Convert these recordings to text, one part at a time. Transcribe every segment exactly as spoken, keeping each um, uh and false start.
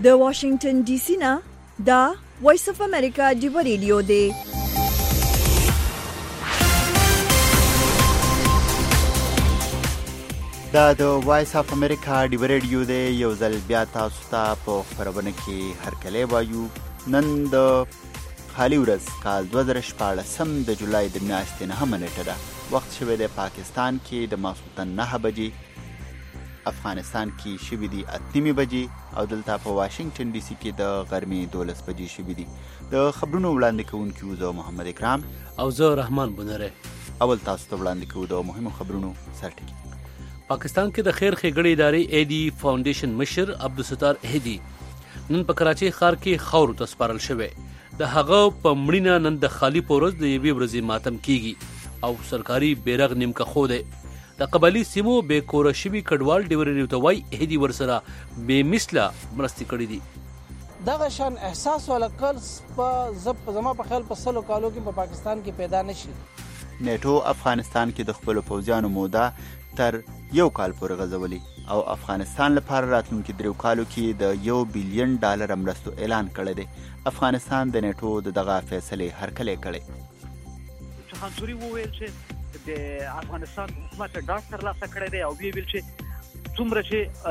د واشنگټن ډي سي نه دا وایس اف امریکا ډیو ریډیو دی. دا د وایس اف امریکا ډیو ریډیو دی. یو ځل بیا تاسو ته په خبرونه کې هرکلی وایو. نن د خالي ورځ کال دوه زره شپاړسم د جولای د میاشتې نهمه نیټه ده. وخت شوی دی پاکستان کې د ماسخوتن نهه بجې، افغانستان کې شوي دي اتنیمې بجې او دلته په واشنگټن ډي سي کې د غرمې دولس بجې شوي دي. د خبرونو وړاندې کوونکي زه محمد اکرام او زه رحمان بنره. اول تاسو ته وړاندې کوو د مهمو خبرونو سرټکي. پاکستان کې د خیر ښېګڼې ادارې ایدي فاونډیشن مشر عبدالستار اهدي نن په کراچۍ ښار کې خاورو ته سپارل شوی. د هغه په مړینه نن د خالي په ورځ د یوې ورځې ماتم کیږي او سرکاري بیرغ نیمکه خو دی. د قبایلي سیمو بې کوره شوي کډوال ډیوري ته وایي اهدي ورسره بې مثله مرستې کړي دي. دغه شان احساس ولا کلس په زما په خیال په سلو کالو کې په پاکستان کې پیدا نشي. نیټو افغانستان کې د خپلو پوځیانو موده تر یو کال پورې غځولي او افغانستان لپاره راتلونکي دریو کالو کې د یو بیلیون ډالر مرستو اعلان کړی دی. افغانستان د نیټو د دغه فیصلې هرکلی کړی. خانزوري وویل چې د افغانستان حکومت ډاډ ترلاسه کړی دی او ویې ویل چې څومره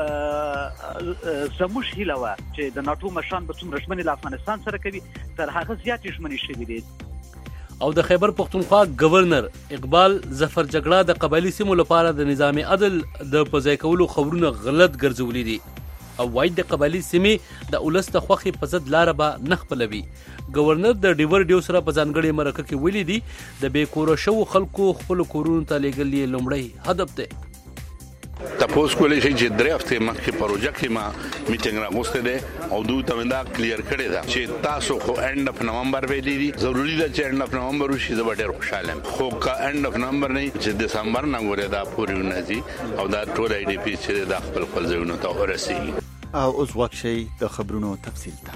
چې زموږ هیله وه چې د ناټو مشران به څومره ژمنې له افغانستان سره کوي تر هغه زیاتې ژمنې شوي دي. او د خیبر پښتونخوا گورنر اقبال ظفر جګړه د قبایلي سیمو لپاره د نظام عدل د پځای کولو خبرونه غلط ګرځولي دي او وايي د قبایلي سیمې د اولس د خوښې په ضد لاره به نه خپلوي. گورنر د ډیور ډیو سره په ځانګړې مرکه کې ویلي دي د بې کوره شوو خلکو خپلو کورونو ته لیږل یې لومړی هدف دی. تاسو کولی شئ چې درې هفتې مخکې پروژه کې ما میټینګ راغوستی دی او دوی ته مې دا کلیر کړې ده چې تاسو خو اینډ اف نومبر ویلي دي. ضروري ده چې اینډ اف نومبر وشي. زه به ډېر خوشحاله یم. خو که اینډ اف نومبر نه چې دسمبر نه ګورې دا پورې ونځي او دا ټول آی ډي پي چې دا خپل خپل ځایونو ته ورسېږي. او اوس غوږ شئ د خبرونو تفصیل ته.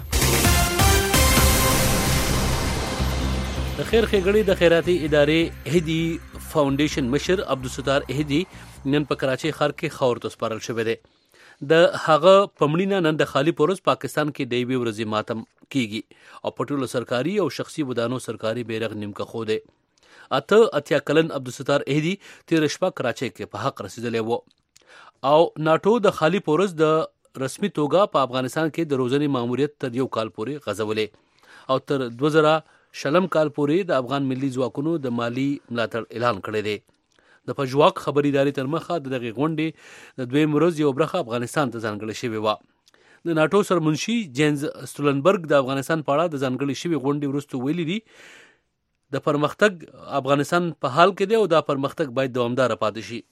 د خیر ښېګڼې د خیراتي ادارې اهدي فاونډیشن مشر عبدالستار اهدي نن په کراچۍ ښار کې خاورو ته سپارل شوی دی. د هغه په مړینه نن د خالي په ورځ پاکستان کې د یوې ورځې ماتم کیږي او په ټولو سرکاري او شخصي ودانو سرکاري بیرغ نیمکه خو دی. اته اتیا کلن عبدالستار اهدي تېره شپه کراچۍ کې په حق رسېدلی و او ناټو د خالي په ورځ د رسمي توګه په افغانستان کې د روزنې ماموریت تر یو کال پورې غځولې او تر دوه زره شلم کال پورې د افغان ملي ځواکونو د مالی ملاتړ اعلان کړی دی. د پژواک خبري ادارې تر مخه د دغې غونډې د دویم ورځ یو برخه افغانستان ته ځانګړې شوې وه. د ناټو سرمنشي جینز سټولنبرګ د افغانستان په اړه د ځانګړې شوې غونډې وروسته ویلي دي د پرمختګ افغانستان په حال کې دی او دا پرمختګ باید دوامداره پاتې شي.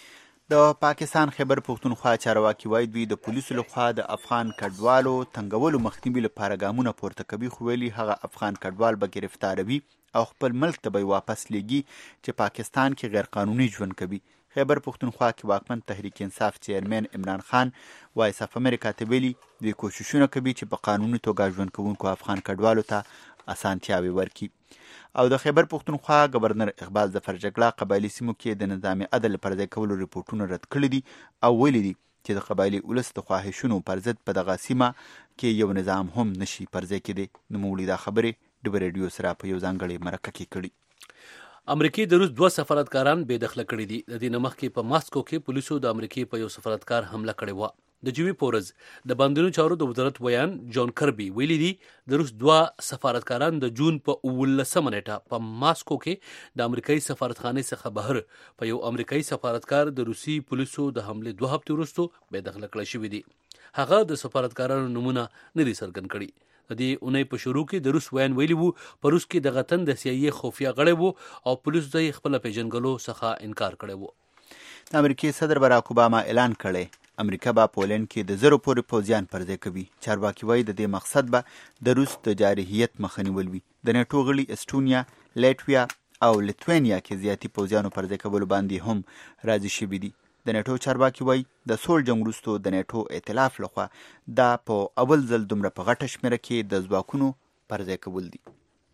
د پاکستان خیبر پښتونخوا چارواکي وایي دوی د پولیسو لخوا د افغان کډوالو تنګولو مخنیوي لپاره ګامونه پورته کوي، خو ویلي هغه افغان کډوال به ګرفتاروي او خپل ملک ته به واپس لیږي چې پاکستان کې غیر قانوني ژوند کوي. خیبر پښتونخوا کې واکمن تحریک انصاف چیرمن عمران خان وایس اف امریکا ته ویلي دوی کوششونه کوي چې په قانوني توګه ژوند کوونکو افغان کډوالو ته اسانتیاوې ورکړي. او د خیبر پښتونخوا گورنر اقبال ظفر جګړه قبایلي سیمو کې د نظام عدل پر ځای کولو ریپورټونه رد کړي دي او ویلي دي چې د قبایلي ولس د خواهشونو پر ضد په دغه سیمه کې یو نظام هم نشي پر ځای کېدی. نوموړي دا خبرې ډیو ریډیو سره په یو ځانګړې مرکه کې کړي. امریکای د روس دوه سفارتکاران بې دخله کړي دي. د دې نه مخکې په ماسکو کې پولیسو د امریکای په یو سفارتکار حمله کړې وه. د جمعې په ورځ د باندنیو چارو د وزارت ویان جان کربي ویلي دي د روس دوه سفارتکاران د جون په اوولسمه نیټه په ماسکو کې د امریکایي سفارتخانې څخه بهر په یو امریکایي سفارتکار د روسي پولیسو د حملې دوه هفتې وروسته بې دخله کړی شوي دي. هغه د سفارتکارانو نومونه نه دي څرګند کړي. د دې اونۍ په شروع کې د روس ویان ویلي وو په روس کې دغه تن د سی ای ای خفیه غړی وو او پولیسو ته یې خپله پیژنګلو څخه انکار کړی وو. د امریکې صدر باراک اوباما اعلان کړی امریکا به پولینډ کې د زرو پورې پوځیان پر ځای کوي. چارواکي وایي د دې مقصد به د روس د جارحیت مخه نیول وي. د نیټو غړي اسټونیا، لیټویا او لیتوینیا کې زیاتي پوځیانو پر ځای کولو باندې هم راضي شوي دي. د نیټو چارواکي وایي د سوړ جنګ وروسته د نیټو ائتلاف لخوا دا په اول ځل دومره په غټه شمېره کې د ځواکونو پر ځای کول دي.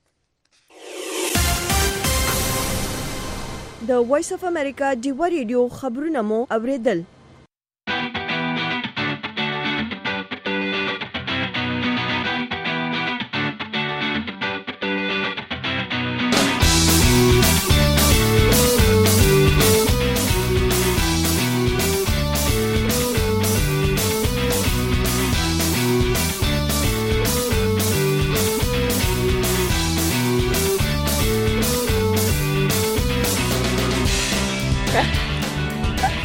د وایس اف امریکا ډیو ریډیو خبرونه مو اوریدل.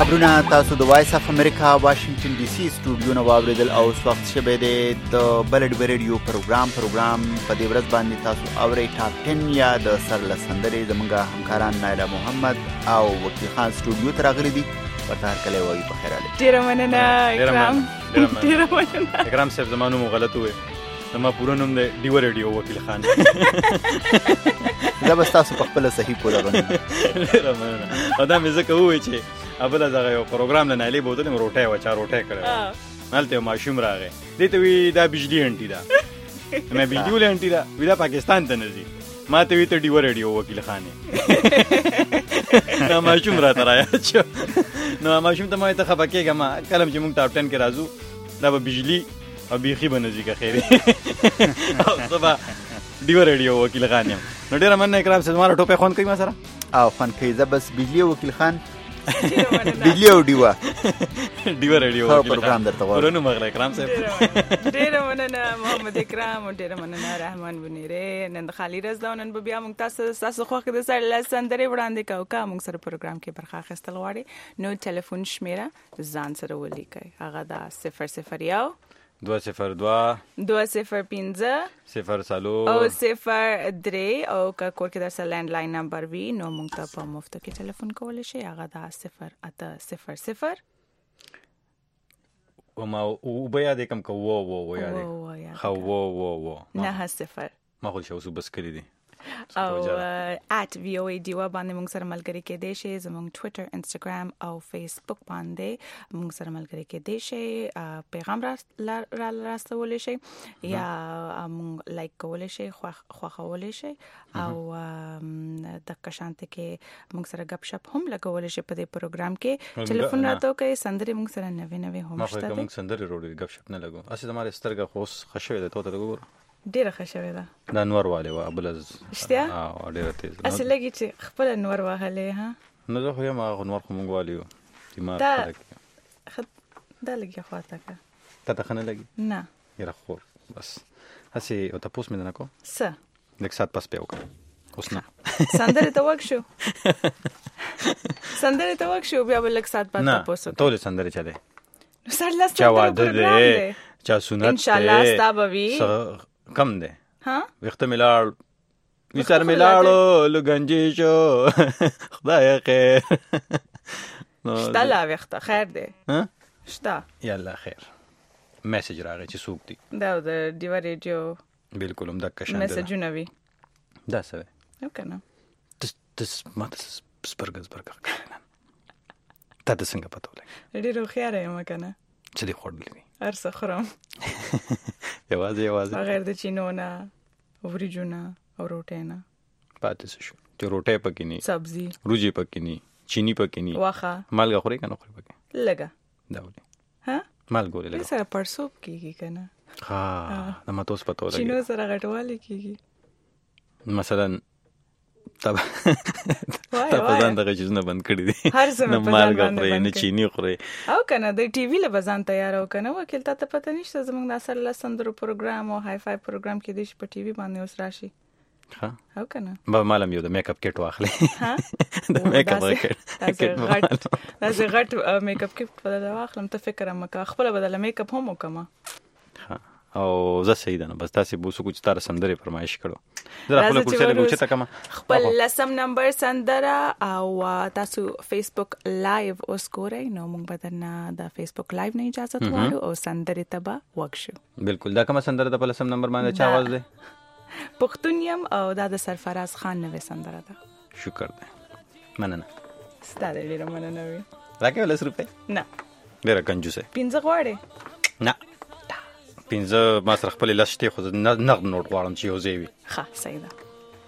خبرونه تاسو د وایس اف امریکا واشنگټن ډي سي سټوډیو نو واوریدل او وخت شبه د بلډ ریډیو پروګرام پروګرام په دې ورځ باندې تاسو اوري ټاپ ټن یا د سر لسندري زمونږه همکاران نایله محمد او وکیل خان سټوډیو ته راغلي دي ورته هر کله وایي په خیر علي ډیره مننه اکرام ډیره مننه اکرام صاحب زمانو مو غلط وې زما پوره نوم دی ډیو ریډیو وکیل خان دا بس تاسو په خپل صحیح کوله باندې ډیره مننه او دا مې ځکه ووایي چې ابل دغه یو پروګرام نه نالي بوتل مې روټه و چا روټه کړه مالته ماشوم راغی دې ته وی دا بجلی انټی دا مې بجلی ول انټی دا وی دا پاکستان ته نه زی ما ته وی ته ډیو ریډیو وکیل خان نو ماشوم را ترایا چې نو ماشوم ته ما ته خپکهګه ما کلم چې مونږ ټاپ ټن کې راځو دا به بجلی او بیخي بنځي که خیره صبح ډیو ریډیو وکیل خان یم نو ډیره مننه اکرام صاحب زما ټوپه خون کوي ما سره او خان کوي زبس بجلی وکیل خان بجلی او ډیوا ډیو ریډیو وکیل خان درته ورونو مغله اکرام صاحب ډیره مننه محمد اکرام او ډیره مننه رحمان بنيره نن خالي رضوانن به بیا موږ تاسو تاسو خو کې د سر لسندري وړاندې کوو کا موږ سره پروګرام کې برخه اخیستل غواړي نو ټلیفون شمیره ځان سره ولیکئ هغه دا صفر صفر یو دو صفر دو دو صفر پنځه صفر سالو او صفر درې او که کور کې درسه لینډ لاین نمبر وي نو موږ ته په مفت کې ټلیفون کولی شي هغه دا صفر اته صفر صفر و ما او بیا دې کوم کو وو وو یاد خو وو وو وو نه صفر ما خو شاو بس کړی دي او at voa diwa باندې موږ سره ملګری کېدای شي زموږ ټوئیټر انستګرام او فیسبوک باندې موږ سره ملګری کېدای شي پیغام را راستولی شي یا موږ لایک کولی شي خوښولی شي او د کشانته کې موږ سره غپ شپ هم لګولی شي په دې پروګرام کې ټلیفون راته کوي سندري موږ سره نوې نوې هم شته ما موږ سندري وروړي غپ شپ نه لګو اسی زموږ سترګه خوش خښوي ده ته ته وګور ډیره ښه ده دا نور والے وا ابلز اشتیا او ډیره تیز اصل لګی چې خپل نور واهلې ها نو زه خو یم هغه نور خو مونږ والیو دماغ خلک دا لګي خواته کا ته ته خنه لګي نه یره خو بس اسی او تاسو مې نه کو س لیک سات پاس پیو کا اوس نه سندره ته وښو سندره ته وښو بیا بل لیک سات پاس تاسو ټول سندره چله نو سر لاس ته پروګرام چا سنت ان شاء الله ستابوي کم ده ها وخت ملال وسر ملالو لګنجي شو خدای خیر شتا لا وخت خیر ده ها شتا یالا خیر میسج راغی چې سوق دي دا د دیو ریډیو بالکل هم د کشان میسجونه وی دا څه نو کنه تس تس ماته سپرګز برګر تا د څنګه پته ولګ ډیرو خیار یم کنه چې دی خورلې ارسه خرم یوازې یوازې بغیر د چینونه وریجونه او روټه نه پاتې شو چې روټه پکې نه سبزي روجي پکې نه چینی پکې نه واخه مالګه خوري کنه خوري پکې لګا دا ولې ها مالګه لګا سره پرسوب کیږي کنه ها دا ما تاسو پته ولګي چینو سره غټوالی کیږي مثلا تب تب ځان دغه چیزونه بند کړی دي هر څه په ځان باندې نه چینی خوري او کنه د ټي وی له بزان تیار او کنه وکیل ته پته نشته زمونږ د اثر لسندرو پروګرام او هاي فاي پروګرام کې د په ټي وی باندې اوس راشي ها او کنه به مالم یو د میک اپ کټ واخلې ها د میک اپ کټ غټ دا زه غټ میک اپ کټ په دا واخلم ته فکر مکه خپل بدل میک اپ هم وکما ها او زه سیده نه بس تاسو بوسو کوم ستاره سندره فرمایش کړو زه خپل کورسه له ګوچته کما خپل لسم نمبر سندره او تاسو فیسبوک لایو اوس ګورئ نو موږ بدلنا د فیسبوک لایو نه اجازه غواړو او سندره تبا وښو بالکل دا کوم سندره د لسم نمبر باندې چا आवाज ده پښتونیم او دا د سرفراز خان نوې سندره ده شکر ده مننه ستاره ډیره مننه وي راکې ولس روپے نه ډیره کنجوسه پینځه غواړي نه پینځه ما سره خپل لاشتي خو نغد نوٹ غواړم چې یو ځای وي ښه صحیح ده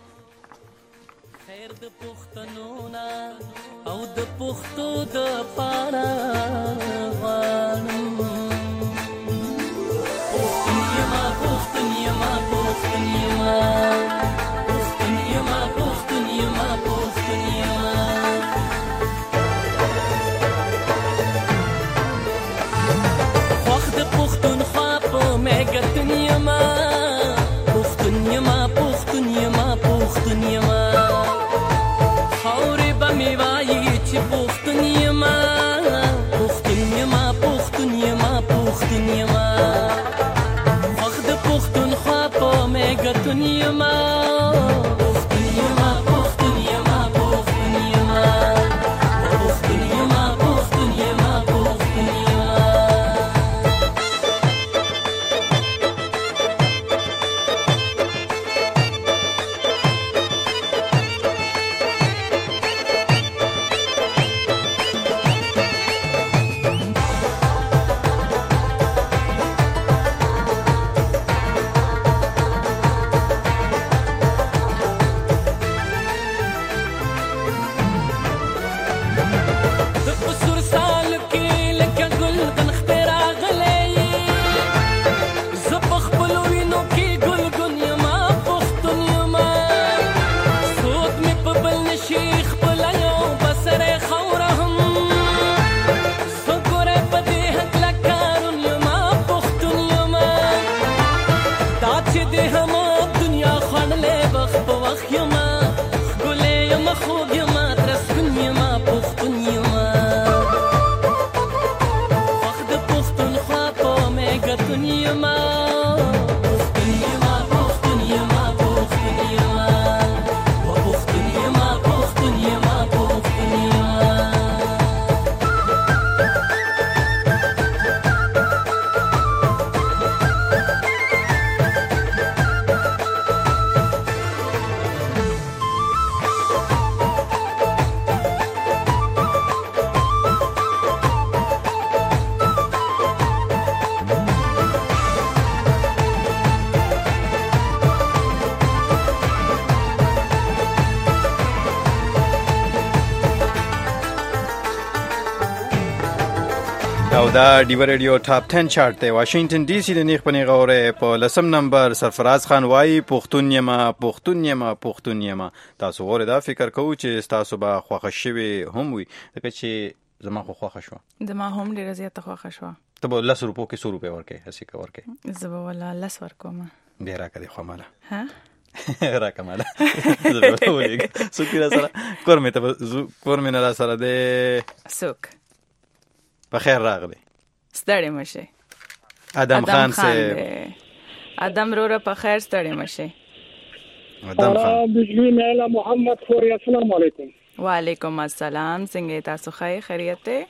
خیر د پښتنو نه او د پښتو د پاره غواړم پښتنیما پښتنیما پښتنیما پښتنیما پښتنیما پښتنیما وخت پښتون مګتنیما پښتنیما پښتنیما پښتنیما خاورې به می وایي چې پښتنیما او دا ډیو ریډیو ټاپ ټن چارت دی. واشنگټن ډي سي د نیخ پنی غوره په لسم نمبر سرفراز خان وایي پښتون یما پښتون یما پښتون یما. تاسو غوړې دا فکر کوو چې تاسو به خوښ شوي هم وي ځکه چې زما خو خوښ شو. زما هم ډیره زیاته خوښ شو. ته به لس روپو کې سو روپۍ ورکې هسې که ورکې زه به ولا لس ورکوم. بیا راکه دې خو ماله ها راکه ماله زه به ولېږم څوک را سره کور مې ته کور مې نه را سره دی څوک په خیر راغلی ستړی مشه ادم خان سے ادم روره په خیر ستړی مشه. ادم خان بجلی میلا محمد خوري السلام علیکم. وعلیکم السلام. څنګه تاسو ښه خیریت ته؟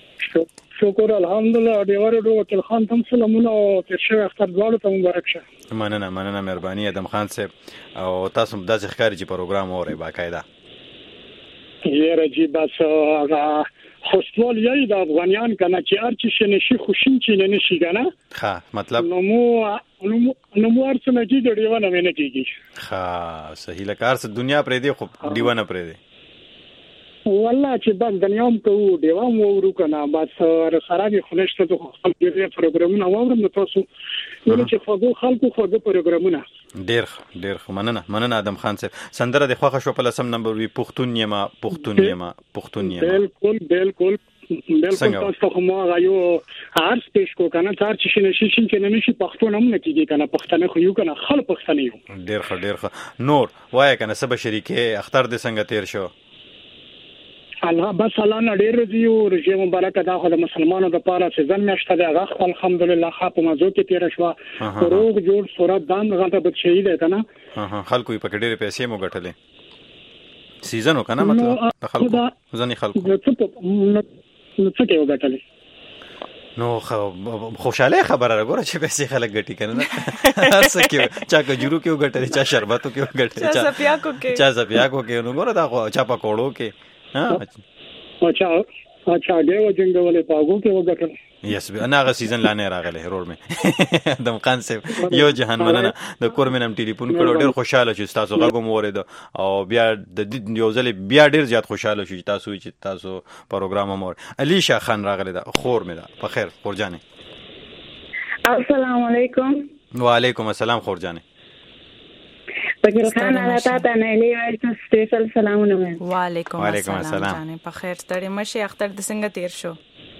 شکر الحمدلله. ډیوار ډو وکیل خان تم سلامونه او تیر شوی اختر دواړو ته مبارک شه. مننه مننه مهرباني ادم خان صاحب. او تاسو داسې ښکاري چې پروګرام اورئ باقاعده. یاره جی بس هغه خوشحال یی د افغانیان کنه چې هر چی شنشي خوشین چې نه نشي کنه. ها مطلب نو مو نو مو ارڅ نه کیږي ډیوانه نه کیږي. ها صحیح لکار څه دنیا پرې دی خو ډیوانه پرې دی. والله چې بس دنیام کوو دیوام وورو کنه بس خرابې خنشته ته خپل دې پروګرامونه اورم نو تاسو ونه چې خو خلکو خو د پروګرامونه ډیر ډیر مننه مننه ادم خان صاحب. سندره د خوښه شو په لسم نمبر وی پښتون یما پښتون یما پښتون یما. بالکل بالکل بالکل تاسو خو ما غيو هر سپیش کو کنه تر چې شنه شي چې نه نشي پښتون هم نه کیږي کنه پښتنه خو یو کنه خل پښتنه یو. ډیر ښه ډیر ښه. نور وای کنه سبا شریکه اختر د څنګه تیر شو؟ الله بس الله نه ډیر دیو رژیم مبارک دا خو د مسلمانانو لپاره سيزن میاشته ده غخ الحمدلله خاط موضوع کې تیر شو. روغ جوړ صورت دان غلطه بد شي ده کنه. ها ها خلکو په ډېر پیسې مو ګټلې سیزن وکنه مطلب د خلکو ځنی خلکو نو څه کې وګټلې. نو خوشاله خبره راغوره چې پیسې خلک ګټي کنه هر څه کې چا کجورو کې وګټلې چا شربتو کې وګټلې چا سپیاکو کې چا سپیاکو کې نو ګوره دا چا پکوړو کې ها اچھا اچھا دیو جنگولې پاګو کې وګټل. یس به انا غ سیزن لانه راغله رور مې ادم خان صاحب یو جهان مننه د کور مې نم ټلیفون کړو ډېر خوشاله چې تاسو غږ مو ورید او بیا د یو ځل بیا ډېر زیات خوشاله شو چې تاسو چې تاسو پروګرام مور علي شاه خان راغله دا خور مې دا په خیر خورجانې. السلام علیکم. وعلیکم السلام خورجانې. فکر خان راته ته نه لیوای تاسو سپیشل سلامونه. وعلیکم السلام. په خیر ستړي مشه اختر د څنګه تیر شو؟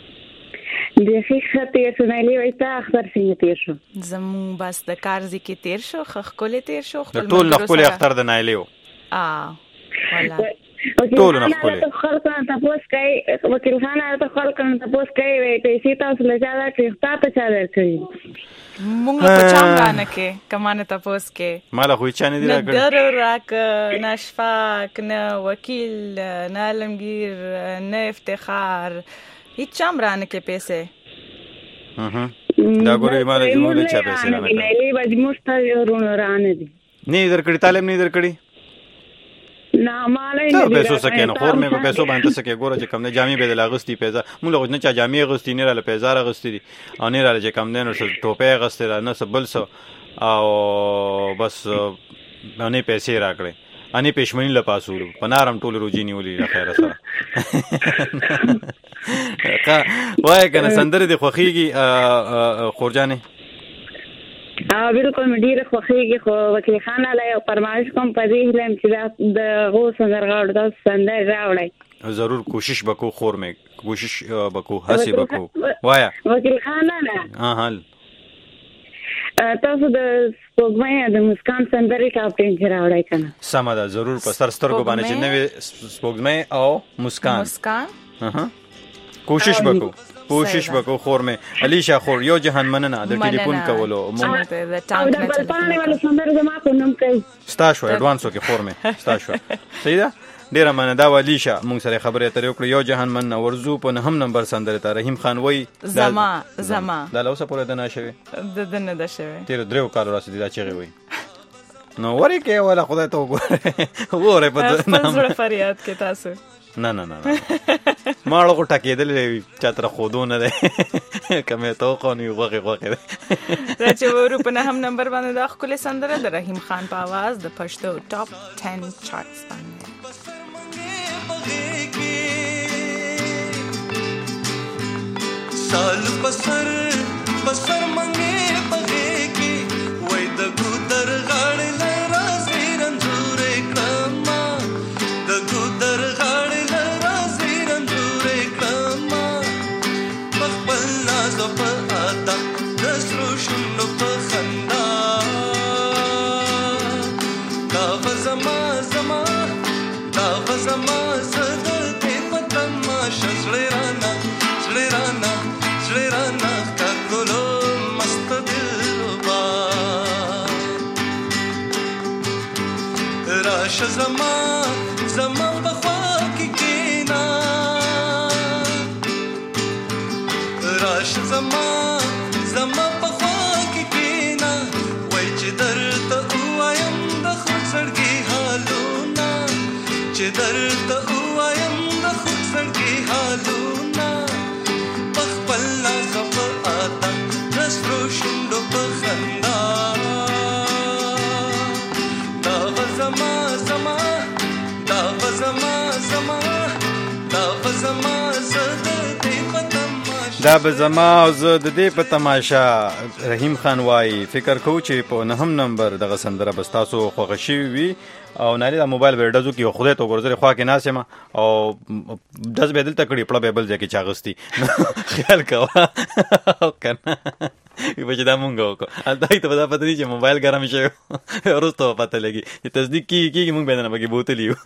د خیر تیر شو نه لیوای تا اختر څنګه تیر شو؟ زمو بس د کارځي کې تیر شو خخ کولې تیر شو خپل ټول نه کولې اختر د نه لیو. ا والله ټول نه کولې خلک ته تاسو کوي وکیل خان ته خلک ته تاسو کوي پیسې تاسو لږه چې تاسو چا درکړي مونږ په چانګانه کې کمانه تاسو کې مالا خو چا نه دی راکړ نه در راک نه شفاق نه وکیل نه علمگیر نه افتخار هیڅ چمرانه کې پیسې ها دا ګورې مالا زموږ له چا پیسې نه نه لې مجموع ستاسو ورونه رانه دي نه درکړی تعلیم نه درکړی نه مالای نه پیسو سکه نه خور مې په پیسو باندې سکه ګوره چې کم نه جامې به د لاغستی پیسې موږ له نه چا جامې غستی نه را پیسې را غستی دي او نه را چې کم نه نو ټوپه غستی را نه سبل سو او بس نه پیسې راکړي اني پښمنی له پاسو پنارم ټول روجي نیولې را خیره سره کا وای کنه سندره د خوخيږي خورجانې. ا بالکل مډیره خوخيږي خو وکیل خان علی او فرمایش کوم پدې لم چې د غو سندرغاړو د سندر راوړی. ضرور کوشش وکړو خور مې کوشش وکړو هڅه وکړو وایا وکیل خان نه ها حل تاسو د سپوږمۍ د مسکان سندرې کاپټین راوړی کنه. سم ده ضرور په سر سترګو باندې چې نوې سپوږمۍ او مسکان مسکان ها کوشش وکړو کوشش وکړو خور مې علي شاه خور یو جهان مننه د ټلیفون کولو مونږ د ټانګ نه ټلیفون ول سندره زما په نوم کوي ستاسو اډوانسو کې خور مې ستاسو صحیح ده ډیره مننه دا علي شاه مونږ سره خبرې اترې وکړو یو جهان مننه ورزو په هم نمبر سندره ته رحیم خان وای زما زما دا لوسه پوره د نه شوی د دنه د شوی تیر درو کال راسي دا چیغي وای نو وری کې ولا خدای ته وګوره وره په نام زړه فریاد کې تاسو نه نه نه ماړو کو ټکېدل چاتره خودو نه ده کمه تو خو نه وغه وغه راځي ورو په هم نمبر باندې د خپل سندره د رحیم خان په आवाज د پښتو ټاپ ټن چارټس باندې سال پسر پسر منګې پغې کې وای د ګودر غاړې لرا زیرنځور کړما د ګودر غاړې لرا زیرنځور کړما خپل ناز په ادا د سرو شونډو په خندا دا وزما زما دا وزما زد دې پتن ما شړې رانا شړې رانا شړې رانا کګلو مست دلبا راش زما زما په خوا کې کینا راش زما زما په خوا کې کینا وای چې درته وایم د خود سړګي حالونه چې درته وایم د خود سړګي حالونه خپل لاس په اتا د سرو شونډو په خندا دا وزما زما دا وزما زما دا وزما زد دې پتم دا به زما او زه د دې په تماشا. رحیم خان وایي فکر کوو چې په نهم نمبر دغه سندره به ستاسو خوښه شوې وي او ناري دا موبایل به ډزو کې خدای ته ګورځري خوا کې ناس یم او دز به دلته کړي پړه به بل ځای کې چاغستی خیال کوه کنه یو چې دا مونږ وکړو الته ته دا پته دي چې موبایل ګرم شي ورسته پته لګي چې تصدیق کیږي کیږي مونږ به نه بګي بوتل یو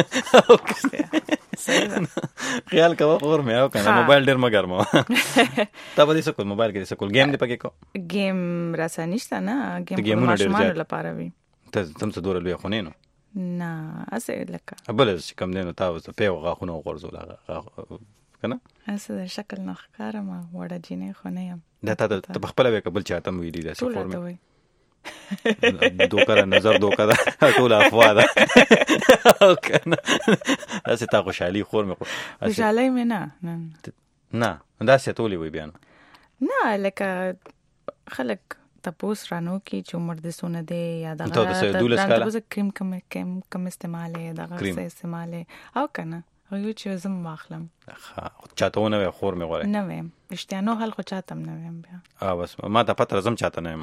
خیال کوه اور مې او کنه موبایل ډیر ما ګرمو تا به دې سکول موبایل کې سکول گیم دې پکې کو گیم راسا نشته نه گیم ماشومان لپاره وي ته تم څه دوره لوي خونه نو نه اسه لکه بل چې کم دینو تاسو په غاخونه غورځول کنه اسه شکل نه ښکارم وړه جینې خونه یم دا ته ته خپل به قبل چاته مو ویلی دا څه فورم دوکره نظر دوکره ټول افوا ده کنه اسه تا خوشحالي خور مې خوشحالي مې نه نه دا څه ټولې وي بیان نه لکه خلک تپوس رانو کی چې عمر د سونه دی یا دا غره کریم کم کم کم استعمال ہے دا غره استعمال ہے او کنه یو چې زم واخلم چاته نه خور مې غواړي نه ویم اشتیانو حل خو چاته نه ویم بیا اه بس ما ته پته زم چاته نه یم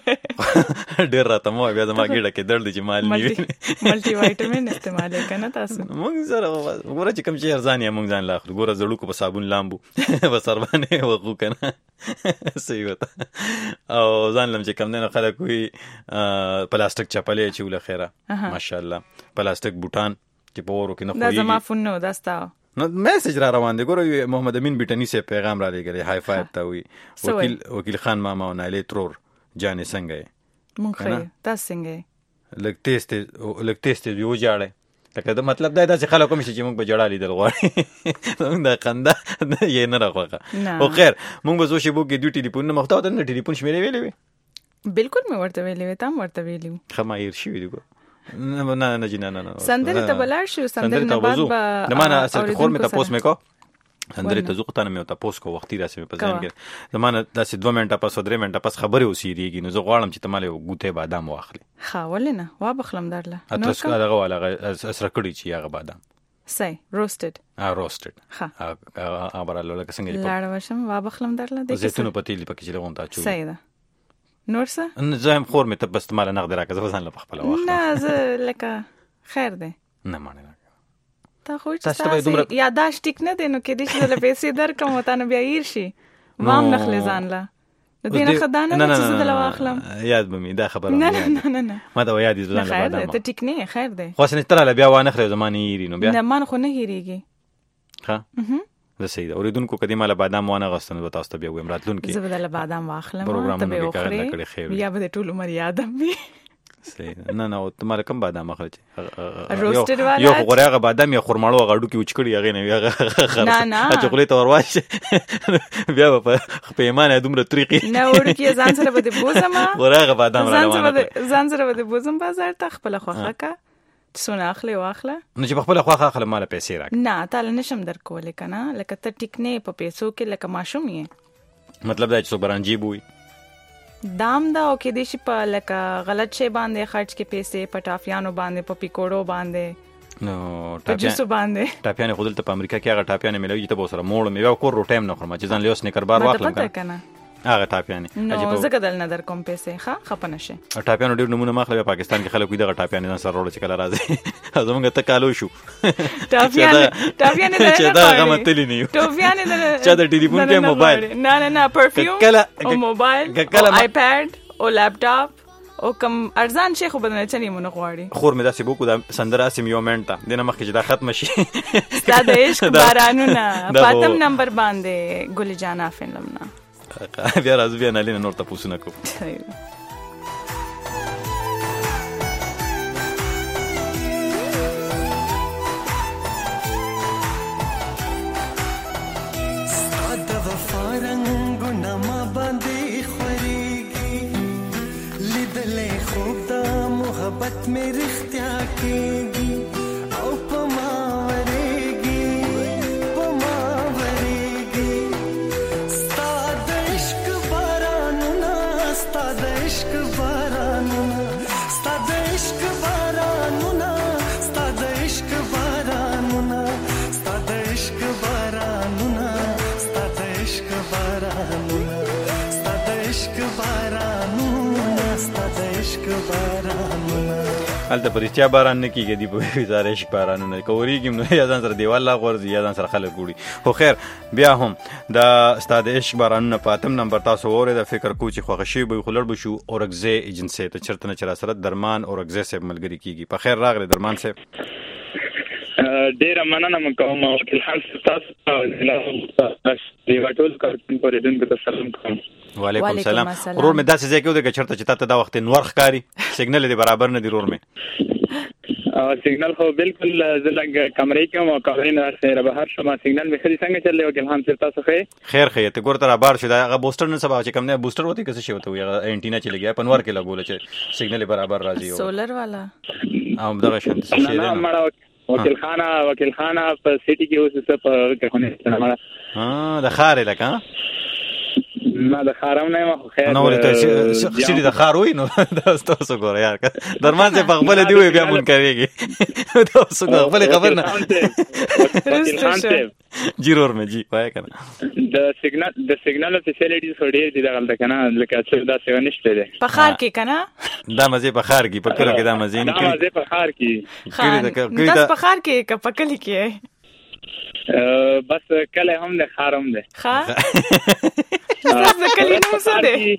ډیر راته مو بیا زما ګیډه کې درد چې مال نیوي ملټي وایټامین استعمال کنه تاسو مونږ سره ګوره چې کوم شي ارزان یا مونږ ځان لا اخلو ګوره زړو کو په صابون لامبو بسر باندې وغو کنه صحیح وته او ځان لم چې کم نه خلک وي پلاستیک چپلې چې ول خیره ماشاءالله پلاستیک بوټان چې په ورو کې نه خوړي دا زما فون نو داستا نو میسج را روان دی ګوره محمد امین بیٹنی سے پیغام را لګی های فایو ته وی وکیل وکیل خان ماما او نایله ترور جانې څنګه مونږ خیر تاسو څنګه لګ ټیسټ لګ ټیسټ یو جاړه لکه دا مطلب دا چې خلک کوم شي چې مونږ په جړا لیدل غواړي دا خندا یې نه راغوغه او خیر مونږ به زو شی بو کې ډیوټي ټلیفون نه مخته ته ټلیفون شمیرې ویلې وي بالکل مې ورته ویلې وي تام ورته ویلې خمایر شي وی نه نه نه جنا نه نه سندره ته بلار شو سندره نه بعد با نه ما نه اصل خور مې تاسو مې کو سندره ته زوقته نه مې تاسو کو وختي راسي په ځان کې زمانه داسې دوه منټه پس درې منټه پس خبرې وسیریږي نو زه غواړم چې تماله ګوته بادام واخلي ها ولنه وا بخلم درله نو څه هغه ولا اسره کړی چې هغه بادام سای روستډ ا روستډ ها ا براله لکه څنګه لاړ وشم وا بخلم درله د زيتون پتیلی پکې چې لغون تا چو سای ده نور څه نه زم خور مې ته بس مال نه غدرا که ځان له خپل واخله نه زه لکه خیر ده نه مانه تا خو چې یاداش ټیک نه دی نو کې دې چې له پیسې درکم وته نه بیا ایر شي وام نخله ځان لا د دې نه خدانه نه چې زه دلوا اخلم یاد به مې دا خبره نه نه نه نه ما دا یاد دي ځان له بعد ته ټیک نه خیر ده خو سن تر له بیا وانه خره زمانه یری نو بیا نه مان خو نه هریږي ها زه سید اوریدونکو کدی مال بادام وانه غستنه به تاسو ته بیا ویم راتلون کې زه بدل بادام واخلم ته به وخره یا به ټول عمر یادم وي سید نه نه ته مال کم بادام اخلي یو یو غوړه بادام یا خرماړو غړو کې وچکړي هغه نه هغه نه نه چاکلیټ ورواش بیا په پیمانه دومره طریقې نه ورکی ځان سره به بوزم غوړه بادام روانه ځان سره به بوزم بازار ته خپل خوخه کا څونه اخلي واخله نو چې خپل خوخه اخله مال پیسې راک نه تعالی نشم درکولې کنه لکه ته ټیک نه په پیسو کې لکه ماشوم یې مطلب دا چې برانجی بوي دام دا او کې دې شي په لکه غلط شی باندې خرج کې پیسې پټافیانو باندې په پیکوړو باندې نو په جوسو باندې ټاپیانې خو دلته په امریکا کې هغه ټاپیانې ملوي ته به ورسره موړم یو کور روټۍ هم نه خورم چې ځان له یو سنیکر بار واخلم کنه هغه ټاپیانې نو زه کدل نه در کوم پیسې ښه خپه نشي ټاپیانو ډېر نمونه ماخله پاکستان کې خلک دغه ټاپیانې ځان سره وړي چې کله راځي زمونږ ته کالو شو ټاپیانې ټاپیانې چې دا هغه متلی نه یو ټاپیانې چې دا ټلیفون کې موبایل نه نه نه پرفیوم او موبایل او آیپاد او لپټاپ او کم ارزان شي خو بدنه چني مونږ غواړي خور مې داسې بوکو د سندره سیم یو منټه دنه مخکې چې دا ختم شي ستاد عشق بارانونه فاطم نمبر باندې ګل جانا فلمنا بیا راځو بیا نه لینه نور تاسو نه کو ستاد وفارنګ نما باندې خوريږي لیدلې خوب د محبت مې رښتیا کېږي او په ما ورېږي په ما ورېږي ستا د عشق بارانونه ستا د عشق بارانونه ستا د عشق بارانونه ستا د عشق بارانونه ستا د عشق بارانونه ستا د عشق بارانونه ستا د عشق بارانونه ستا د عشق بارانونه هلته په رښتیا باران نه کېږي دی په وزاره عشق بارانونه که ورېږي نو یا ځان سره دیوال لا غورځي یا ځان سره خلک وړي خو خیر بیا هم دا ستا د عشق بارانونه په اتم نمبر تاسو واورېده فکر کوو چې خوښه شوي به وي خو لړ به شو اورکزی ایجنسۍ ته چېرته نه چې راسره درمان اورکزی صاحب ملګري کېږي په خیر راغلی درمان صاحب ډېره مننه کوم وکیل خان صاحب تاسو د ټول کارکونکو اوریدونکو ته سلام کوم وعلیکم السلام ورور مې داسې ځای کې ودرېږه چېرته چې تا ته دا وخت نور ښکاري سیګنل دې برابر نه دی ورور مې سیګنل خو بالکل زه لږ کمرې کې وم او کمرې نه سره بهر شوم سیګنل مې ښه دی څنګه چل دی وکیل خان صاحب تاسو ښه خیر ښه ته ګور ته رابار شو دا هغه بوسټر نه سبا چې کوم نه بوسټر وتی که څه شی وته هغه انټینا چې لګیا په نور کې لګول چې سیګنل برابر راځي سولر والا او دغه شانت څه شی دی نه وکیل خان وکیل خان په سيټي کې اوس څه په کې خونه ها د خارې لکه نه د خارم نه ما خو خیر نو ولته سړي د خار وای نو دا تاسو ګوره یار درمان ته په خپل دی وي بیا مونږ کويږي تاسو خپل خبر نه وکیل خان صاحب جیرور مې جی وای کنه د سیګنال د سیګنال فیسیلیټیز خو ډېر دي دغه کنه لکه څه دا څه نشته دي په خار کې کنه دا مزه په خار کې په کله کې دا مزه نه کوي دا مزه په خار کې خان تاسو په خار کې که په کلی کې بس کله هم د خارم ده ها تاسو کلی نو څه ده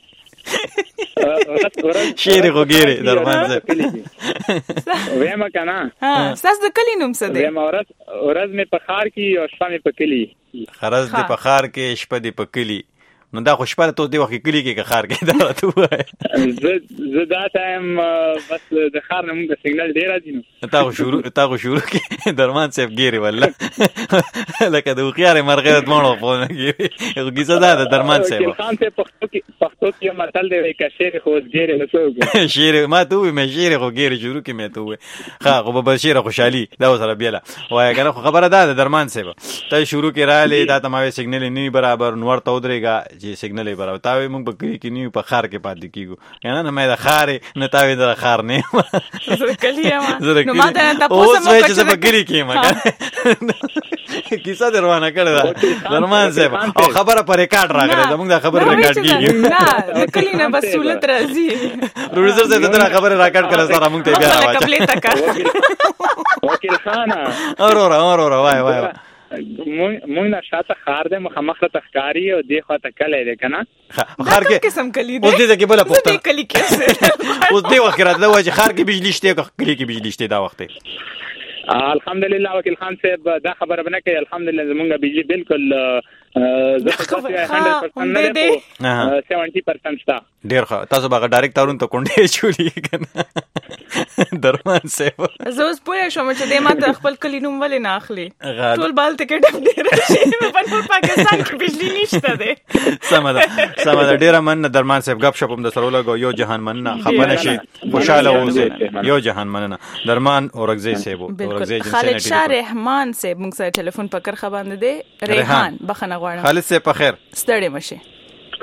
شیر غوګيري درمان زه وېما کنه ها تاسو د کلی نوم څه ده وېما ورځ ورځ مې په خار کې او شپه مې په کلی خرز دې په خار کې شپه دې په کلی نو دا خو شپه ته دی وخت کلی کې خار کې دا ته وای زه زه دا ټایم بس د خار نه موږ سیګنال ډیر راځي نو تا خو شروع تا خو شروع کې درمان صاحب ګيري والله لکه د خيار مرغه د مونږ په نه ګيري یو کیسه دا د درمان صاحب خان ته پښتو کې پښتو کې متل دی چې شیر خو ګيري نه څوک شیر ما ته وې مې شیر خو ګيري شروع کې مې ته وې ها خو به شیر خوشحالي دا سره بیاله وای کنه خبره ده د درمان صاحب ته شروع کې را لې دا تمه سیګنال نه برابر نور ته ودرېګا چې سیګنل برابر تاوي موږ په کلی کې نیو په خار کې پاتې کیږو یعنی نه مې د خارې نه تاوي د خار نه زه کلی یم نو ما ته تاسو مو چې په کلی کې ما کیسه دروانه کړه درمان صاحب او خبره پر ریکارډ راغله زموږ د خبره ریکارډ کیږي نه کلی نه بس سہولت راځي پروډوسر صاحب دا خبره راکارډ کړه سره موږ ته بیا راوځه وکیل خان اور اور اور اور وای وای مونږ نه شاته خار دې مخامخ ته تخکاری او دې خواته کله دې کنه خار کې قسم کلی دې اوس دې کې بل پوښتنه دې کلی کې اوس دې وخت راځه چې خار کې بجلی شته کلی کې بجلی شته دا وخت الحمدلله وکیل خان صاحب دا خبره بنه کوي الحمدلله زمونږ بجلی بالکل زه خو هندرد پرسنټ نه ده سیونټي پرسنټ شته ډیر ښه تاسو به ډایرکټ تارون ته کونډې چولې کنه درمان صاحب زه اوس پوه شوم چې دې ما ته خپل کلی نوم ولې نه اخلي ټول بال ته کې ډم ډیر شي په ټول پاکستان کې بجلی نشته ده سم ده سم ده ډیر من درمان صاحب غب شپم د سره لګو یو جهان مننه خبره شي خوشاله اوسه یو جهان مننه درمان اورګزی صاحب اورګزی جنسي خالد شاه رحمان صاحب موږ سره ټلیفون پکړ خبرنده ده ریحان بخنه غواړم خالد صاحب په خیر ستړي مشه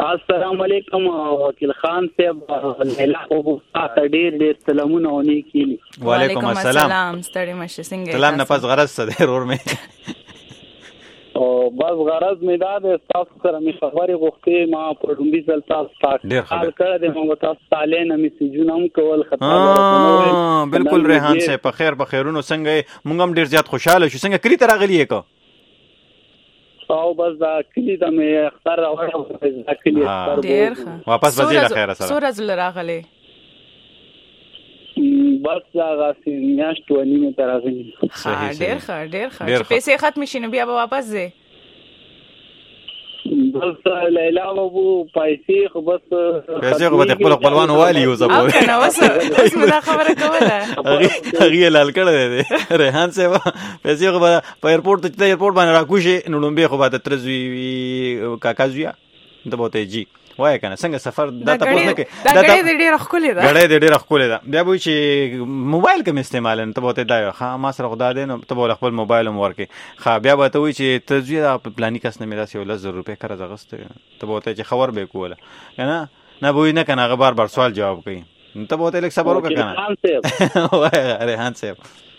السلام علیکم وکیل خان صاحب لیلا خو تاسو ډیر ډیر سلامونه ونی کیلی. وعلیکم السلام ستړي مشه څنګه سلام نه پس غرض څه دی ورور مې او بس غرض مې دا د تاسو سره مې خبرې غوښتې ما په ډومبي ځل تاسو ډیر خبر کړه د موږ تاسو تعالی نه میسجونه هم کول خطر ها بالکل ریحان صاحب په خیر په خیرونو څنګه موږ هم ډیر زیات خوشاله شو څنګه کلی ته راغلی یې کو او بس دا کلی ته مې اختر راوړم دا کلی اختر ډیر ښه واپس وځي له خیره سره سورج لراغله بس دا غاسي میاشت و نیمه تر راغلی ها ډیر ښه ډیر ښه چې پیسې ختم شي نو بیا به واپس ځي بس لیلا بابو پیسې خو بس پیسې خو به خپل خپلوان والی یو زبو او کنه وسه اوس مې دا خبره کوله هغه لال کړه دی ریحان صاحب پیسې خو به په ایرپورټ ته ایرپورټ باندې راکوشي نو لومبه خو به ترزوی کاکا زویا ته بوته جی وای کنه څنګه سفر دا تاسو نه کې دا غړې ډېر خولې ده غړې ډېر خولې ده بیا به چې موبایل کوم استعمال نه ته بوته دا ها ما سره خدا دې نو ته بول خپل موبایل هم ورکې خا بیا به ته وای چې تزوی په پلاني کس نه میراث یو لس روپے قرض غسته ته بوته چې خبر به کوله کنه نه بوې نه کنه هغه بار بار سوال جواب کوي ته بوته لیک صبر وکړه کنه وای ریحان صاحب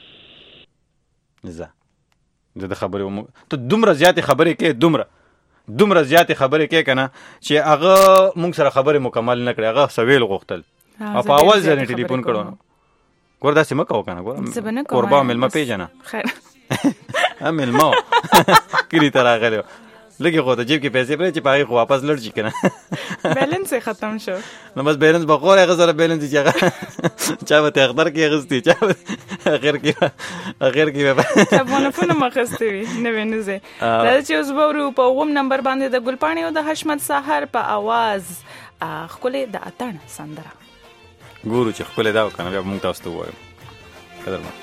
زه د خبرې ته دومره زیات خبرې کې دومره دومره زیات خبرې کې کنه چې هغه مونږ سره خبرې مکمل نه کړې هغه سویل غوښتل او په اول ځل ټلیفون کړو ګور داسې مکو کنه ګور قربا ملما پیژنه خیر ملما کلی تر راغلی لګي خو ته جیب کې پیسې پرې چې پای خو واپس لړ شي کنه بیلنس ختم شو نو بس بیلنس بخور هغه سره بیلنس چې هغه چا به اختر کې غستی چا اخر کې اخر کې چا په فون مخستی نه وینځه دا چې اوس ورو په ووم نمبر باندې د ګلپاڼي او د حشمت سحر په आवाज خپل د اتن سندره ګورو چې خپل دا کنه بیا موږ تاسو ته وایو قدر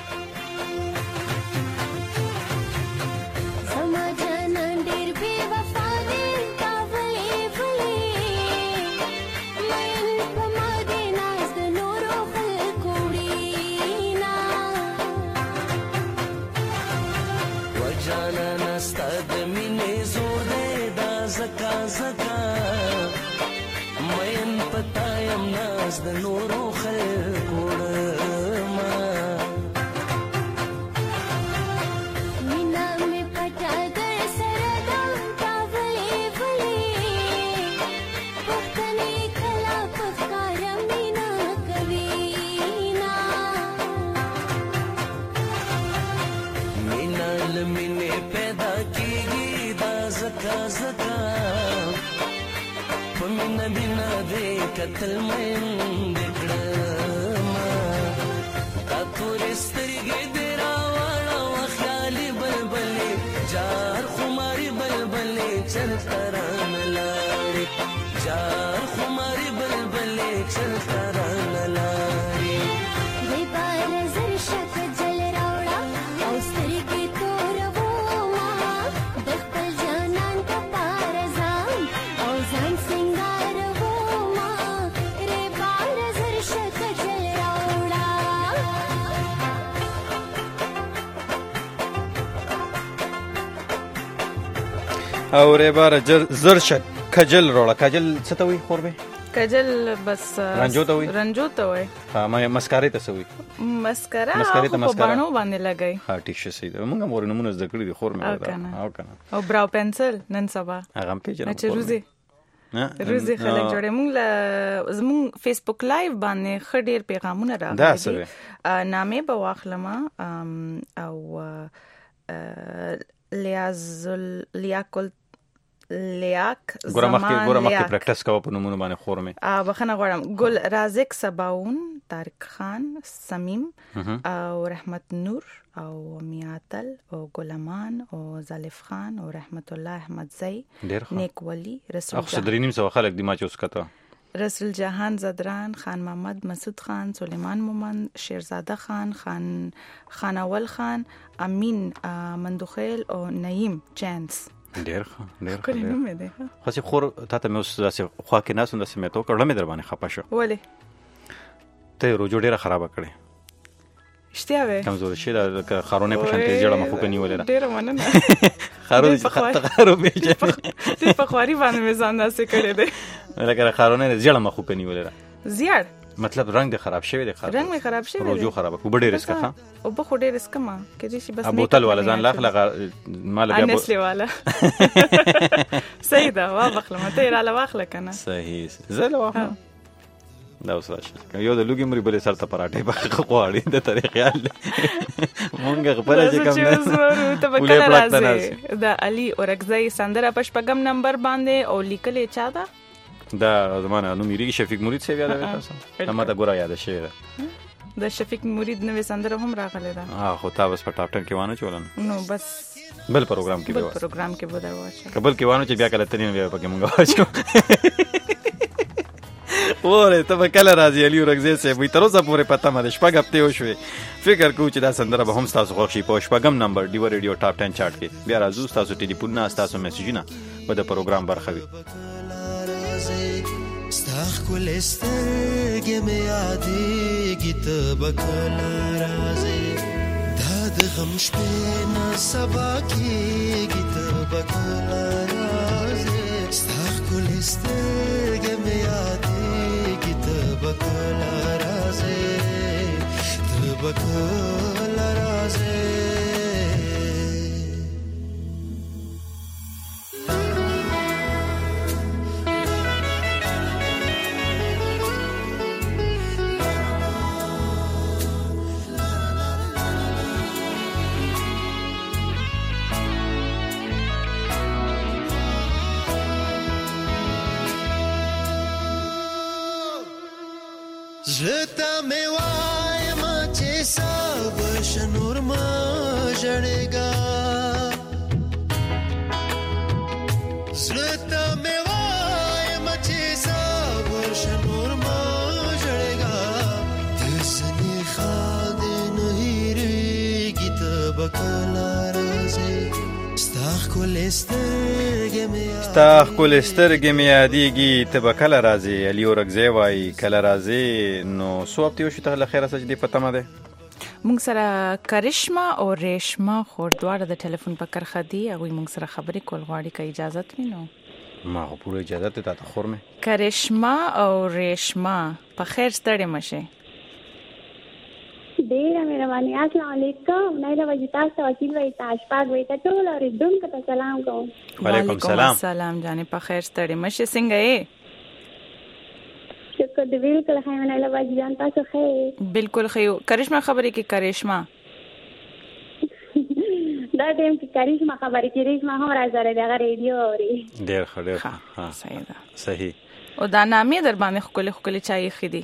د نورو خلکو ما مینا می پټا در سره دا کاوي ولی پختنی کلا پکار مینا کوي نا مینا لمنه پیدا کیږي دا زکا زکا پمن بنا دې کتل مې دکړه ما کا تورسترګې درا واړه خیالي بلبلې جار خماري بلبلې چل تران لاړې جار خماري بلبلې چل تران لاړې دې بار زر شک جل راوړه او سترګې تور وو ما د خپل جانان کا پار ځان او ځان سنگار وو ما ری بار زر شک جل راوړه او ری بار زر شک کجل روړه کجل څه ته وي خوربه کجل بس رنجو ته وي رنجو ته وي ها ما مسکارې ته سوي مسکرا مسکارې ته په مسکرا باڼو باندې لګای ها ټیک شه سي موږ هم ورنمونه زده کړې دي خور مې او کنه او براو پنسل نن سبا هغه هم پیژنم چې روزي روزي خلک جوړه موږ له زموږ فیسبوک لایو باندې خډیر پیغامونه راغلي دا سره نامې به واخلم او لیازل لیاکل لیاک زمان ګوره مخکې پریکټس کوه په نومونو باندې خور مې بخښنه غواړم ګل رازق سباون طارق خان سمیم او رحمت نور او میاتل او ګلمان او زالف خان او رحمت الله احمد زئی نیک ولی رسول اخ صدرینیم سو خلک دی ما چوس کته رسول جهان زدران خان محمد مسعود خان سلیمان مومن شیرزاده خان خان خاناول خان امین مندوخیل او نعیم چانس ډیر ښه ډیر کله نو مې ده خو چې خور ته ته مې اوس داسې خوا کې ناس نو سمې تو کړم در باندې خپه شو ولې ته روجو ډیره خراب کړې اشتیا وې کمزور شي دا خارونه په شان ته جوړه مخ کني ولر ډیر مننه خارو خارو به دې په خواري باندې میزان ناسه کړی دی لکه خارونه جوړه مخ کني ولر زیړ مطلب رنگ د خراب شوی دی خراب رنگ می خراب شوی دی روجو خراب کو ډیر رسک ها او په ډیر رسک ما کې چې بس ابو تل ولا ځان لاخ لغه مال بیا انسلی والا صحیح دا وا بخله مته را لواخله کنه صحیح زله واخله دا اوس راشه یو د لوګي مری بل سره ته پراټه په قواړي د طریق خیال مونږ خبره چې کوم نه ته وکړه راځي دا علي اورګزای سندره پشپغم نمبر باندې او لیکلې چا دا دا زمانه نو میری شفیق مرید سی یاد وې تاسو ما ته ګورا یاد شوی دا د شفیق مرید نوې سندره هم راغله دا ها خو تا بس په ټاپ ټن کې وانه چولن نو بس بل پروګرام کې بل پروګرام کې بده واچ قبل کې وانه چې بیا کله تنین بیا پکې مونږ واچو وره ته کله راځي علي ورګزې سه وي تر اوسه پورې پته مده شپږ هفته وشوي فکر کوم چې دا سندره به هم تاسو خوښ شي په شپږم نمبر دی ریډیو ټاپ ټن چارت کې بیا راځو تاسو ټلیفون نه تاسو میسجونه په د پروګرام برخه وي ستاخ کول استرګې مې یادېږي ته به کله راځې دا د غم شپې نه سبا کېږي ته به کله راځې ستاخ کول استرګې مې یادېږي ته به کله راځې ته به کله راځې زړه مې وایم چې صبر شنور ما ژړېږا زړه مې وایم چې صبر شنور ما ژړېږا د سنې خاد نه هېرېږي ته به کله راځې ستا ښکلې سترګې مې ستا ښکلې سترګې مې یادېږي ته به کله راځې علي اورګزی وایي کله راځې نو څو هفتې وشوې ته له خیره څه چې دې په تمه دی مونږ سره کرشما او ریشما خور دواړه د ټلیفون په کرښه دي هغوی مونږ سره خبرې کول غواړي که اجازت وي نو ما خو پوره اجازت دی تا ته خور مې کرشما او ریشما په خیر ستړې مه شئ ډیره مهرباني السلام علیکم نایله وجی تاسو وکیل وای تاسو پاک وای ته ټول اوریدونکو ته سلام کوم وعلیکم سلام سلام جانې په خیر ستړې مه شئ څنګه یې شکر دې بالکل خیر نایله وجی جان تاسو خیر بالکل خیر کرشما خبرې کې کرشما دا ټیم کې کرشما خبرې کې ریشما هم راځره دغه ریډیو اوري ډیر ښه ډیر ښه ها صحیح ده صحیح او دا نامې در باندې خپل خپل چای خېدي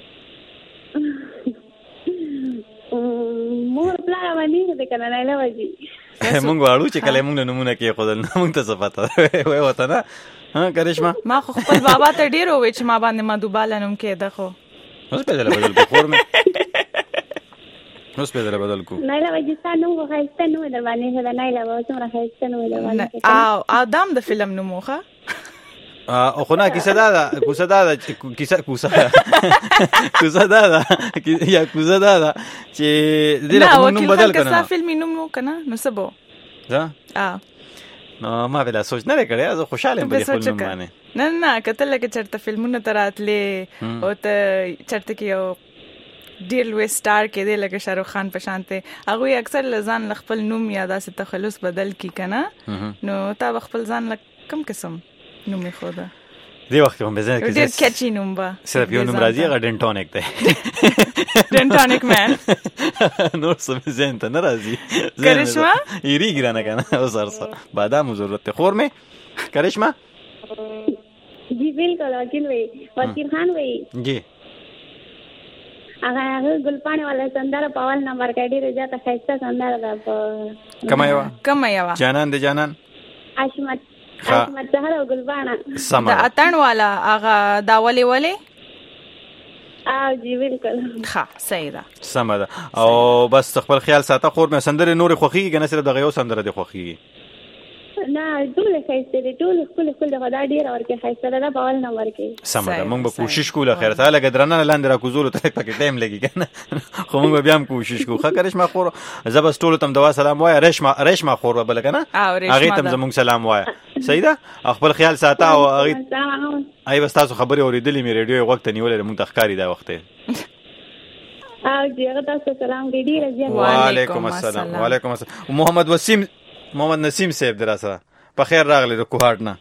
مور پلا باندې د کنه نه وځي مونږ واړو چې کله مونږ نمونه کې خدای نه مونږ ته څه پته وای وته نه ها کرشما ما خو خپل بابا ته ډیر وې چې ما باندې ما دوباله نوم کې ده خو اوس په دې بدل کو خور مې اوس په دې بدل کو نه لا وځي ستانو خو هیڅ نه در باندې هدا نه لا وځم را هیڅ نه در باندې او ادم د فلم نوموخه او خو نه کیسه دا ده کوسه دا ده کیسه کوسه کوسه دا ده یا کوسه دا ده چې دې له نوم بدل کړه نه فلم نوم نو کنه نو سبو دا ا نو ما بلا سوچ نه کړې زه خوشاله یم په خپل نوم باندې نه نه کتل لکه چرته فلمونه تراتلې او ته چرته کې یو ډیر لوی سٹار کې دی لکه شاروخ خان په شانته هغه اکثر لزان خپل نوم یا داسې تخلص بدل کی کنه نو تا خپل ځان لک کم قسم نوم خدا دی وخت هم بزنه کې ډیر کچی نوم با صرف یو نوم راځي هغه ډنټونیک دی ډنټونیک مان نور څه بزنه ته نه راځي کرشما یری ګرانه کنه او سرسه بادام ضرورت خور مې کرشما جی بالکل وکیل وی وکیل خان وی جی هغه ګلپانه والا سندره په اول نمبر کې ډیره زیاته خسته سندره ده په کما یو کما یو جانان د جانان اشمت اشمت زهر او ګلپانه سم د اتن والا هغه دا ولي ولي او جی بالکل ها صحیح ده سم ده او بس خپل خیال ساته خور مې سندره نور خوخي کنه سره دغه یو سندره دی خوخي نه ټول خیسته دي ټول خپل خپل خدا ډیر ورکه خیسته ده په اول نمبر کې سم ده موږ به کوشش کوو خیر تعالی ګدرنه لاندې را کوزول ته پکې ټایم لګي کنه خو موږ بیا هم کوشش کوو خا کرشما خور زبس ټول تم دوا سلام وای رشما رشما خور بل کنه هغه تم زموږ سلام وای صحیح ده خپل خیال ساته او هغه ای بس تاسو خبري اوریدلې مې ریډیو وخت نیولې مونږ تخکاری دا وخت او جګه تاسو سلام ګډي راځي وعلیکم السلام وعلیکم السلام محمد وسیم محمد نسیم صاحب دراسه په خیر راغلی د کوهاټ نه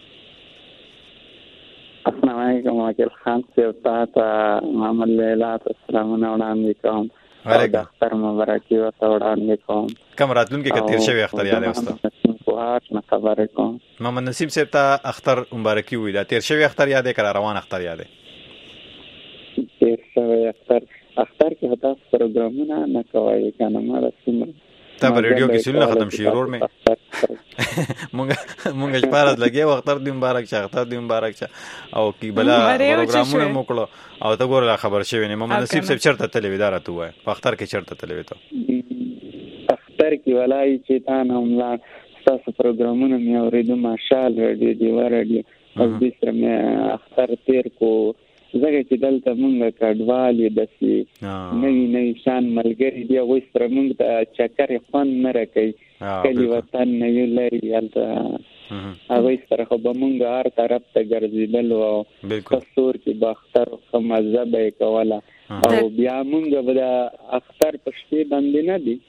السلام علیکم وکیل خان صاحب تاسو محمد لیلا السلام علیکم کوم وعلیکم اختر مبارکي او وړاندې کوم کوم راتلونکي کې تیر شوی اختر یاد اوسته کوهاټ نه خبرې کوم محمد نسیم صاحب ته اختر مبارکي وي دا تیر شوی اختر یاد کړه روان اختر یاد تیر شوی اختر اختر کې هدا پروګرامونه نه کوي کنه ما رسمه تا په ریډیو کې سولنه ختم شي ورور مې مونږ مونږ شپارت لګي اختر دی مبارک شه اختر دی مبارک شه او کی بلا پروګرامونه موکړو او ته ګور لا خبر شوی نه محمد نصیب صاحب چرته تلویزیون راته وای په اختر کې چرته تلویزیون اختر کې ولای چې تا نه ملا تاسو پروګرامونه مې اوریدو ماشاءالله ریډیو دی ورډي او دې سره مې اختر تیر کو زګه چې دلته مونږه کډوالې دسي نوی نوی شان ملګری دی غوښ پر مونږ ته چکر خوان نه راکې کلی وطن نه یو لري الته هغه سره خو به مونږ هر طرف ته ګرځیدل او کثور کې باختر خو مزه به کوله او بیا مونږ به د اختر پښې باندې نه دي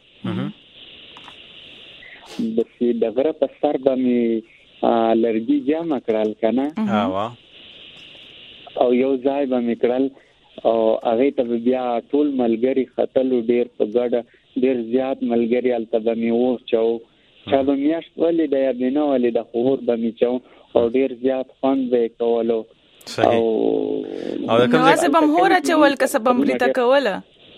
د سي دغه په سر باندې لرګي جمع کړل کنه ها او یو ځای به میکړل او هغه ته بیا ټول ملګری خطل ډیر په ګډه ډیر زیات ملګری الته به میو چاو چا به میاش ولې د یا بنو ولې د خور به میچو او ډیر زیات خوان به کولو صحیح او نو څه بم هوره چول کسب بم ریتا کوله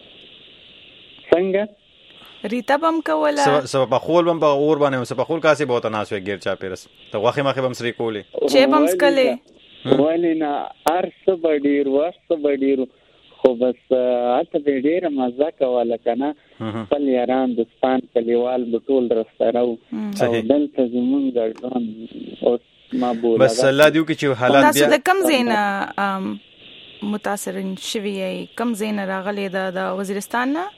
څنګه ریتا بم کوله سبا په خول بم په اور باندې سبا خول کاسي بہت ناس وي غیر چا پیرس ته واخه ماخه بم سری کوله چې بم سکله ولینا ارس بډیر ورس بډیر خو بس اته ډیر مزه کوله کنه خپل یاران دوستان کلیوال بټول رستاراو او دلته زمونږ ګرځون او ما بوله بس الله دیو کې چې حالات بیا تاسو د کم زینا متاثرین شوی کم زینا راغلی د وزیرستان نه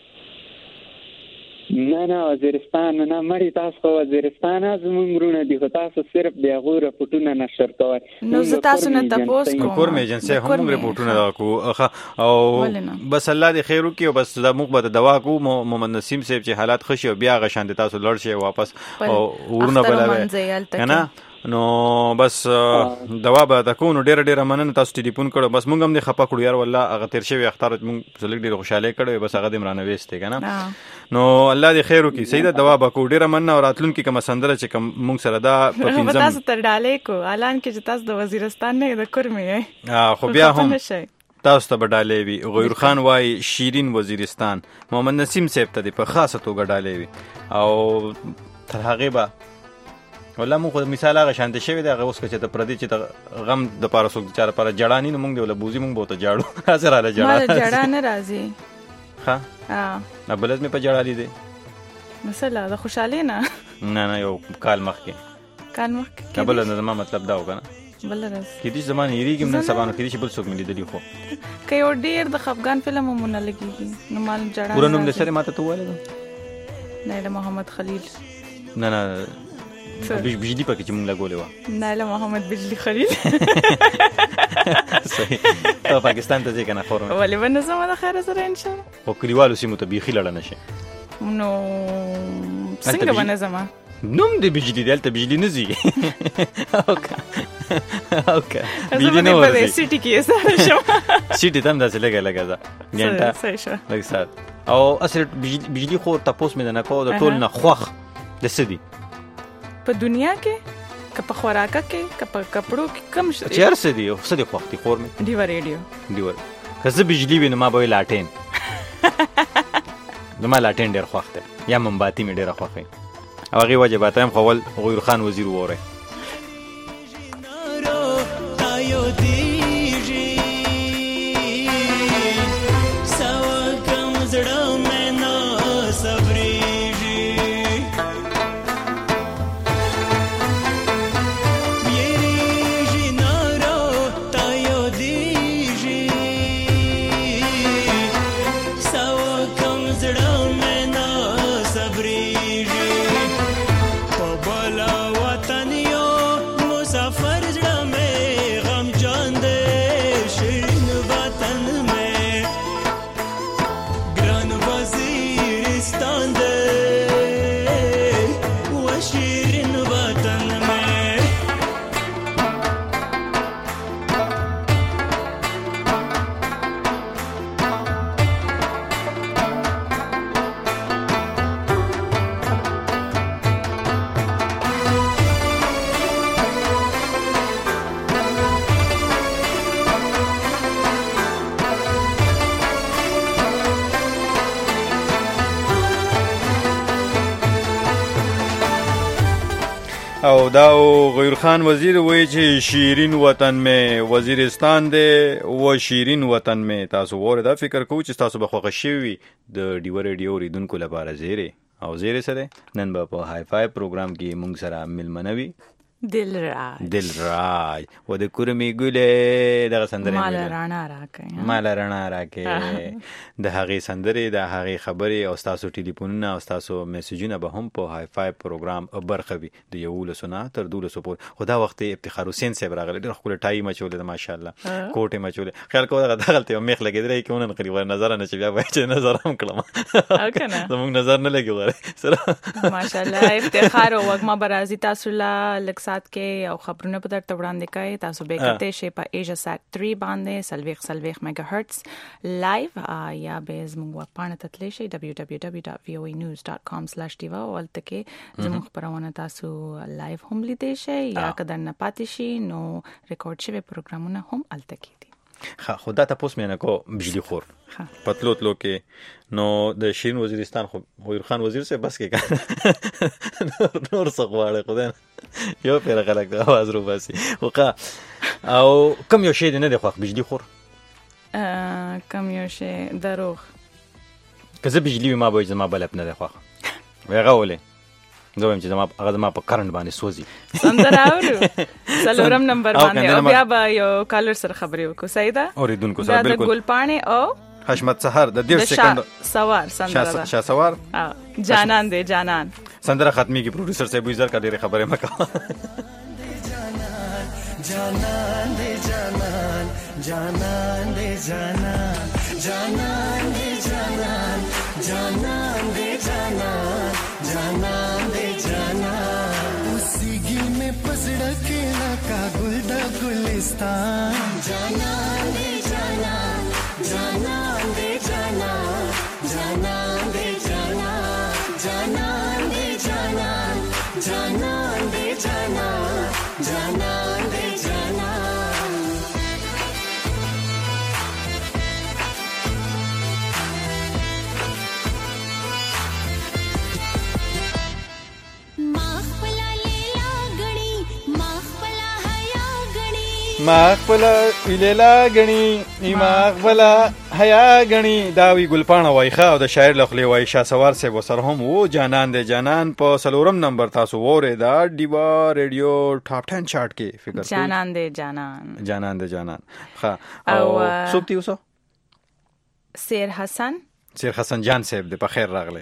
نه نه وزیرستان نه مری تاسو وزیرستان زموږ رونه دي خو تاسو صرف د غوړه پټونه نشر کوئ نو زه تاسو نه تاسو کوم کور مې ایجنسی هم موږ رپورټونه کو او بس الله دې خیر وکي او بس دا موږ به دوا کو محمد نسیم صاحب چې حالات خوشي او بیا غشان دي تاسو لړ شي واپس او ورونه بلاوي کنه نو بس دوا به تكون ډېر ډېر مننه تاسو ټلیفون کړو بس مونږ هم نه خپه کړو یار والله هغه تیر شوی اختر مونږ زلګ ډېر خوشاله کړو بس هغه دې مرانه وېسته کنه نو الله دې خیر وکي سیده دوا به کو ډېر مننه او راتلون کې کوم سندره چې کوم مونږ سره دا په پینځم تاسو تر ډالې کو اعلان کې چې تاسو د وزیرستان نه د کورمې ها خو بیا هم تاسو ته ډالې وي غیر خان وای شیرین وزیرستان محمد نسیم صاحب ته په خاصه توګه ډالې وي او تر هغه به والله مو خو مثال هغه شانته شوی دی هغه اوس چې ته پردي چې غم د پاره سوک چاره پاره جړانی نو مونږ دی ول بوزي مونږ بوته جاړو حاضر را جړا ما جړا نه راځي ها ها نه بلد مې په جړا لیدې مثلا د خوشاله نه نه نه یو کال مخکې کال مخکې نه بل نه ما مطلب دا وکنه بل راز کې دې زمانه یریګم نه سبانو کې دې بل څوک ملي دلی خو کې یو ډیر د خفغان فلم مونږ لګیږي نو مال جړا ورنوم د سره ماته توواله نه محمد خلیل نه نه بجلی پکې چې مونږ لګولې و نه له محمد بجلی خلیل صحیح ته پاکستان ته ځې کنه خورم ولې ونه زما د خیر سره ان شاء الله خو کلیوالو سیمو ته بیخي لړ نه شي نو څنګه ونه زما نوم د بجلی دلته بجلی نه زی اوکا اوکا بجلی نه ورته سټی کې سره شو سټی تم داسې لګا لګا دا ګنټه صحیح شو لګ سات او اصل بجلی خو تاسو مې نه کو د ټول نه خوخ د سدي په دنیا کې که په خوراکه کې که په کپړو کې کم شي چیر څه دی څه دی خوختي خور مې دیو ریډیو دیو که زه بجلی وینم ما به لاټین نو ما لاټین ډیر خوخته یا منباتی مې ډیر خوخه او هغه واجبات هم خپل غیر خان وزیر وره مسافر زړه مې غم جان دې شیرین وطن مې ګران وزیرستان دې و شیرین وطن مې او دا غیر خان وزیر وای چې شیرین وطن می وزیرستان دی و شیرین وطن می. تاسو وره دا فکر کوئ چې تاسو به خوښ شوي د ډیو ریډیو ریدونکو لپاره زیری او زیری سره نن به په های فای پروګرام کې مونږ سره ملمنوي دل راج دل راج و د کورمې ګلې دغه سندرې مال رڼا راکې مال رڼا راکې د هغې سندرې د هغې خبرې او ستاسو ټلیفونونه او ستاسو میسجونه به هم په های فای پروګرام برخه وي د یولسو نه تر دولسو پورې. خو دا وخت افتخار حسین صاحب راغلی ډېر ښکلی ټای یې مچولی ده ماشاءالله کوټ یې مچولی. خیال کوه دغه دغلته یو میخ لګېدلی کې ونن قریب نظر نه چې بیا وایي چې نظر هم کړم زموږ نظر نه لګي غواړي سره ماشاءالله افتخار او وګما برازي تاسو لا لک سات کې او خبرونه په درته وړاندې کوي. تاسو به کته شي په ایجا سات تhree باندې سلويخ سلويخ میگا هرتز لایو یا به زموږ پانه تتلی شي دبليو دبليو دبليو ډاټ وی او ای نیوز ډاټ کام سلاش دیوا ولته کې زموږ خبرونه تاسو لایو هم لیدئ شي یا کدن نه پاتې شي نو ریکارډ شوی پروګرامونه هم الته کې دي. ها خدا تاسو مې نه کو بجلی خور پتلو تلو کې نو د شیرین وزیرستان خو غیر خان وزیر سے بس کې نور څه غواړي خدای یو پیر خلک د आवाज رو باسي وقا او کم یو شی نه دی خو بجلی خور کم یو شی دروغ کزه بجلی ما به زما بلپ نه دی خو ویغه ولې زه وایم چې زما هغه زما په کرنټ باندې سوزي سندره اورو سلورم نمبر باندې او بیا به یو کالر سره خبرې وکړو صحیح ده اوریدونکو سره بالکل د ګلپاڼې او حشمت سحر د ډیر سکند سوار سندره شاه سوار جانان دې جانان سندره ختمي کی پروډوسر صاحب وزر کا ډیره خبره مکا جانان دې جانان جانان دې جانان جانان دې جانان جانان دې جانان جانان دې جانان اسی گل میں پسڑا کھیلا کا گل دا گلستان جانان دې جانان جانان دې جانان جانان دې جانان جانان دې جانان جانان دې جانان جانان دې جانان ما خپل لیلا غنی ما خپل حیا غنی داوی ګلپاڼه وایخه او د شاعر لخلی وای شاه سوار سے وسر هم وو جانان دې جانان په سلورم نمبر تاسو وره دا ډیوا ریډیو ټاپ ټن چارت کې فکر کوي جانان دې جانان جانان دې جانان ها او سوبتی وسو سیر حسن سیر حسن جان صاحب دې په خیر راغله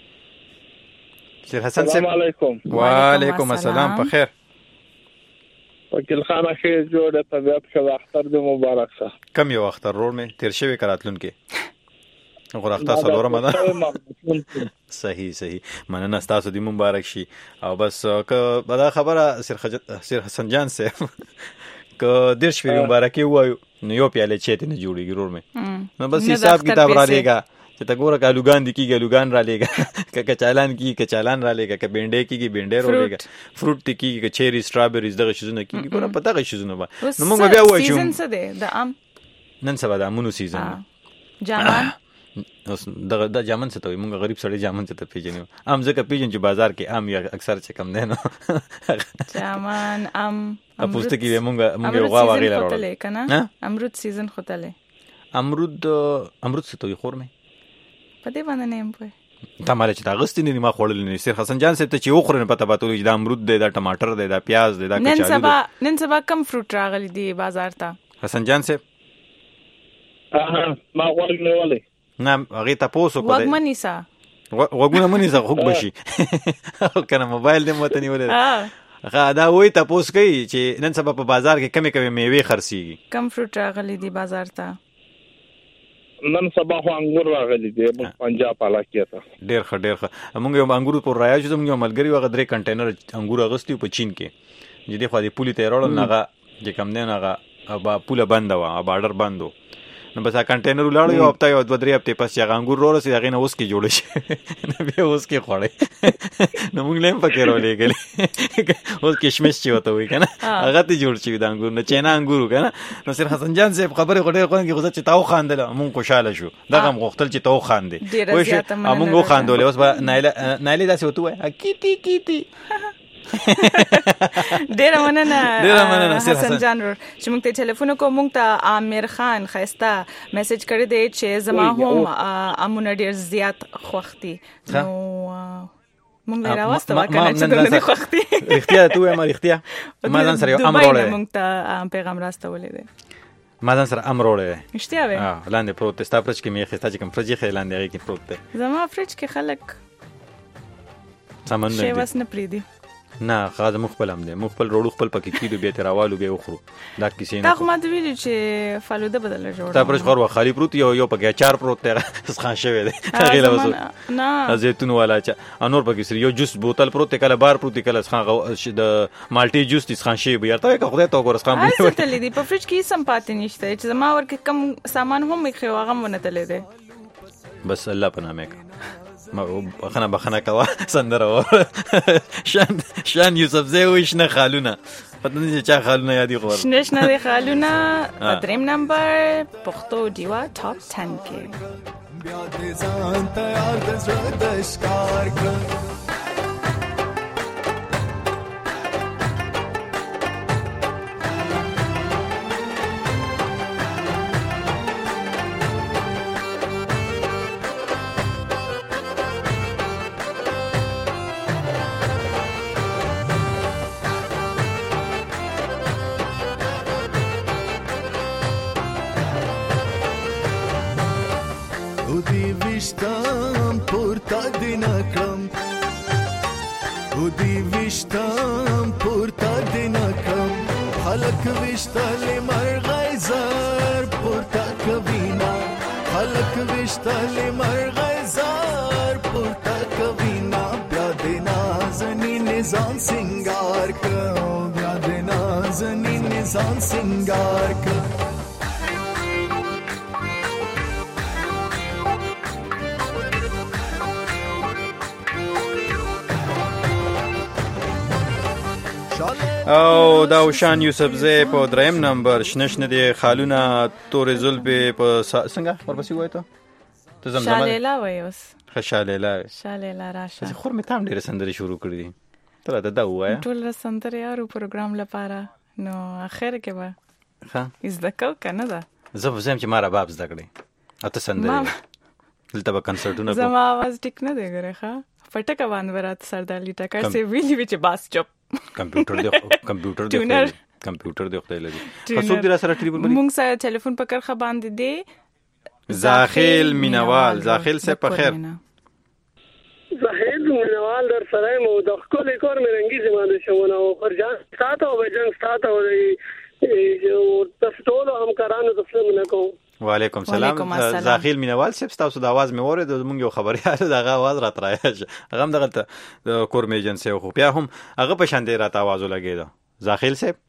سیر حسن صاحب السلام علیکم وعلیکم السلام په خیر وکیل خان خیر جوړه طبيعت ښه اختر دې مبارک شه. کم یو اختر روړ مې تیر شوی کراتلون کې غوړ اختر سلورم ده صحیح صحیح مننه تاسو دې مبارک شي او بس که دا خبره سیر خجت سیر حسن جان سه که دیر شپې مبارکي وایو نو یو پیاله چیت نه جوړیږي روړ مې نو بس حساب کتاب را لېګا چې تا ګوره کالوګان دي کیږي لوګان را لېګا که کچالان کی کچالان را لېګا که بینډې کیږي بینډې را لېګا فروټ کیږي که چيري سټرابریز دغه شیزونه کیږي ګوره پتا غي شیزونه با نو موږ بیا وایو سیزن څه دی د ام نن سبا د امونو سیزن جامان دغه د جامن څه ته موږ غریب سړی جامن څه ته پیژنو ام ځکه پیژن چې بازار کې ام یا اکثر چې کم دی نو جامان ام اپوسته کې موږ موږ غوا واغیلا راوړل کنه امرود سیزن خوتله امرود امرود څه ته خور مې په دې باندې نه پوه تا مال چې تا غستې نه ما خوړل نه سیر حسن جان صاحب ته چې وخورن پته پاتو چې دا امرود دی دا ټماټر دی دا پیاز دی دا کچالو نن سبا نن سبا کم فروټ راغلي دی بازار ته حسن جان صاحب اها ما وګ نه ولې نه هغه تاسو کو دی وګ منیسا وګونه منیسا خوب بشي کنه موبایل دې مته نیولې دا وای تاسو کوي چې نن سبا په بازار کې کمی کمی میوه خرڅيږي. کم فروټ راغلي دي بازار ته؟ نن سبا خو انګور راغلي دي پنجاب علاقې ته. ډېر ښه ډېر ښه. موږ یو انګور پر رایا چې موږ ملګری وغه درې کنټینر انګور اغستي په چین کې چې د خو د پولی ته راړل نغه چې کم نه نغه با پوله بند و بارډر بندو نو بس کنټینر ولاړ یو هفته یو دوه درې هفته پس چې انګور رو رسې هغه نه اوس کې جوړ شي نو بیا اوس کې خوړې نو موږ لیم پکې رو لګل اوس کشمش چې وته وي کنه هغه ته جوړ شي د انګور نه چینا انګور کنه نو سر حسن جان صاحب خبره غوډه کوي چې غوځه چې تاو خاندل مونږ خوشاله شو دغه غوښتل چې تاو خاندې وای شي مونږ خاندول اوس به نایله نایله داسې وته وای کیتی کیتی ډیره مننه حسن جان چې موږ ته ټلیفون کوو. موږ ته عامر خان خيستا میسج کړی دی چې زما هم امونه ډیر زیات خوختي نو موږ راوسته وکړه چې دغه خوختي اختیار ته ما اختیار ما ځان سره امر وړه موږ ته پیغام راستولې دی ما ځان سره امر وړه اشتیا وې ها لاندې پروت ستا پرچ کې مې خستا چې کوم فرج کې لاندې هغه کې پروت دی زما فرج کې خلک سامان شی واس نه پریدي نه خاصه مخبل هم دي مخبل روړو خپل پکې کیدو به تراوالو به وخرو دا کیسې نه تا خو ما ته ویل چې فالوده بدل جوړ تا پرش خور خالی پروت یو یو پکې اچار پروت ته خان شوی دی هغه لوسو نه زيتون والا چا انور پکې سر یو جوس بوتل پروت کله بار پروت کله خان د مالټي جوس دي خان شي به یارته که خدای ته ګورس خان به ورته لیدي په فرج کې سم پاتې نشته چې زما ورکه کم سامان هم خو هغه ونته لیدي بس الله په نامه کا ما خنا بخنا کوا سندره شان شان یوسف زوی وښنه خالونه پته نه چا خالونه یادی خور شنه نه خالونه دریم نمبر پختو دیوا ټاپ ټن کې بیا دې ځان تیار د زړه د ښکار کړ وشتل مرغای زار پورتا کوینا خلق وشتل مرغای زار پورتا کوینا بیا د نازنی نظام سنگار کو بیا د نازنی نظام سنگار کو او دا وشان یوسف زی په دریم نمبر شنشنه دی خالونه تورې زلبې په څنګه ورپسې وای ته ته زمزمه شالیلا وای اوس خشالیلا شالیلا راشه خور مې تام ډېر سندري شروع کړې دي ته دا دا وای ټول سندري یارو پروګرام لپاره نو اخر کې به ها از د کو کنه دا زه زم چې مارا باب زده کړې اته سندري دلته به کنسرټونه کوم زما आवाज ټیک نه دی غره ښا فټکه باندې ورات سردالي ټکر سی ویلی وچ باس چپ کمپیوټر دی کمپیوټر دی کمپیوټر دی خدای لري خاصو دې را سره ټریبل باندې مونږ سره ټلیفون په کرخه باندې دی زاخیل مینوال زاخیل سه په خیر زاخیل مینوال در سره مو د خپل کور مرنګي زمانه شونه او خرجان ساتو او جنگ ساتو او تاسو ټول همکارانو تاسو نه کوم وعلیکم سلام زاخیل مینوال سپ تاسو د आवाज مې وره د مونږ یو خبري اله دغه आवाज را ترایش هغه هم دغه د کور میجنسي خو بیا هم هغه په شان دی را ته आवाज ولګیدا زاخیل سپ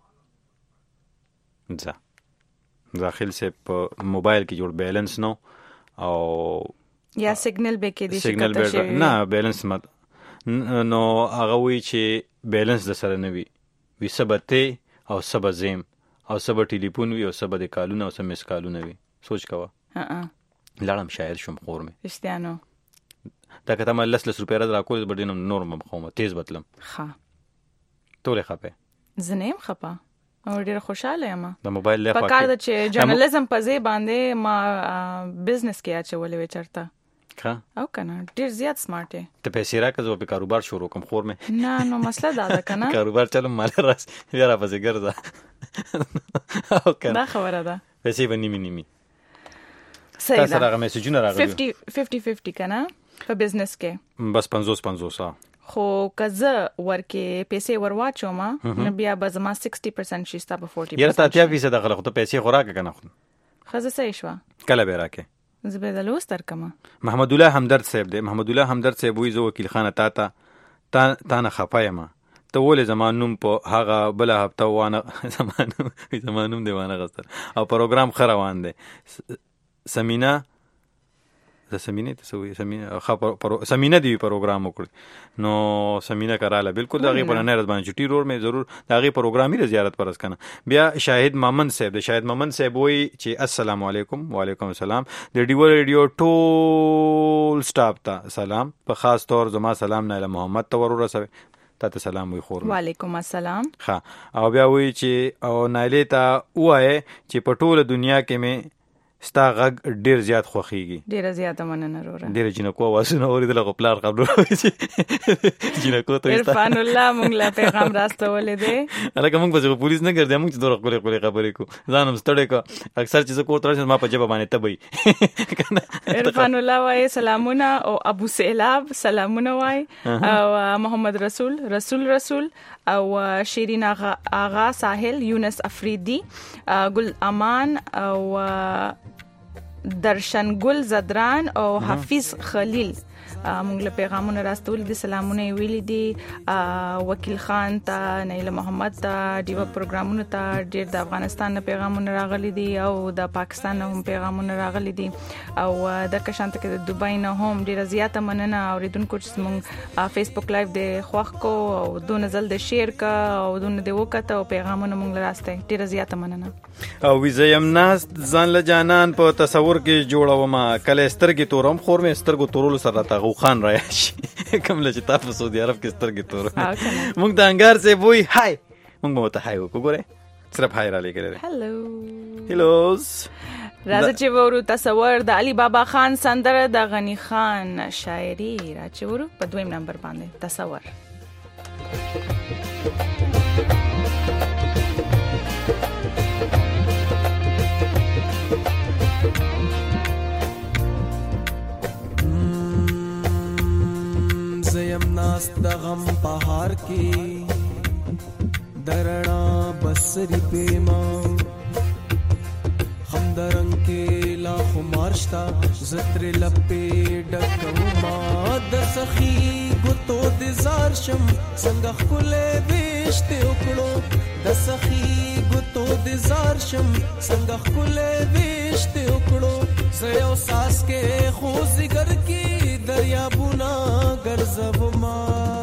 ځه زاخیل سپ په موبایل کې جوړ بیلانس نو او یا سیګنل به کې دي سیګنل به نه بیلانس مت نو هغه وی چې بیلانس د سره نه وي وي سبته او سبزیم او سبا ټلیفون وی او سبا د کالونه او سم مس کالونه وی سوچ کوا ها ها لاړم شاعر شم خور مې اشتیانو دا کته مې لس لس روپیا را کول بډینم نورم خو تیز بتلم ها ټوله خپه زنیم خپه او ډیر خوشاله یم د موبایل له په کار د چې جرنالیزم په ځای باندې ما بزنس کې اچولې و چرته ها او کنه ډیر زیات سمارټ دی ته پیسې راکځو په کاروبار شروع کوم خور مې نه نو مسله دا ده کنه کاروبار چلو مال راس بیا را پسې ګرځا او کنه دا خبره ده پیسې به نیمه نیمه صحیح ده تاسو راغی میسجونه راغلی پنځه پنځه پنځه کنه په بزنس کې بس پنځوس پنځوس خو کزه ورکه پیسې ورواچوم نو بیا به زما sixty percent شي ستا به forty percent یاره تا اتیا فیصد غلط ته پیسې خوراکه کنه خو خزه صحیح شو کله به راکې زبیدل وستر کما محمد الله همدرد صاحب دی محمد الله همدرد صاحب وی زو وکیل خانه تا تا تا نه خپایم ته ولې زمانوم په هغه بل هفته وانه زمانوم زمانوم دی وانه غستر او پروګرام خروان دی سمینا د سمینه ته سوې سمینه خبر سمینه دی پروګرام وکړ نو سمینه کراله بالکل دغه په نه رات باندې چټي رور مې ضرور دغه پروګرامي زیارت پرس کنه بیا شاهد مامن صاحب د شاهد مامن صاحب وای چې السلام علیکم وعلیکم السلام د ډیو ریډیو ټول سټاف ته سلام په خاص طور زما سلام نه محمد تور رسوي ته سلام وی خور وعلیکم السلام ها او بیا وای چې او نایله تا وای چې په ټوله دنیا کې مې ستا غږ ډیر زیات خوخیږي ډیر زیات مننه وروره ډیر جنکو واسونه اوریدل خو پلار خبرو جنکو ته عرفان الله مونږ لا پیغام راستولې دی الکه مونږ په پولیس نه ګرځي مونږ دوره خپل خپل خبرې کو ځانم ستړی کو اکثر چیز کو تر ما په جبه باندې تبي عرفان الله وای سلامونه او ابو سیلاب سلامونه وای او محمد رسول رسول رسول او شیرین آغا, آغا ساحل یونس افریدی گل امان او درشن گل زدران او حفیظ خلیل مونږ له پیغامونه راستول دي سلامونه ویلي دي وکیل خان ته نیل محمد ته دیو پروګرامونه ته ډیر د افغانستان نه پیغامونه راغلي دي او د پاکستان نه هم پیغامونه راغلي دي او د کشانت کې د دوبای نه هم ډیر زیاته مننه اوریدونکو چې مونږ فیسبوک لایو د خوښ کو او دونه زل د شیر کا او دونه د وکټ او پیغامونه مونږ راسته ډیر زیاته مننه او وزیم ناس ځان له جانان په تصور کې جوړوم کله سترګې تورم خور مې سترګو تورول سره تا خان راشي کوم لچې تاسو په سعودي عرب کې سترګې تور موږ د انګار سے وای هاي موږ مو ته هاي وګوره صرف هاي را لګره هالو هلوز راځه چې ورو تصور د علي بابا خان سندره د غنی خان شاعري راځه ورو په دویم نمبر باندې تصور زیم ناس د غم پهار کې درنا بسری پیما هم درنګ کې لا خمارشتا زتر لپې ډکوما د سخی ګوتو د زار شم څنګه خلې وشته وکړو د سخی ګوتو د زار شم څنګه خلې وشته وکړو زيو ساس کې خو زګر کې دریابونه ګرځوما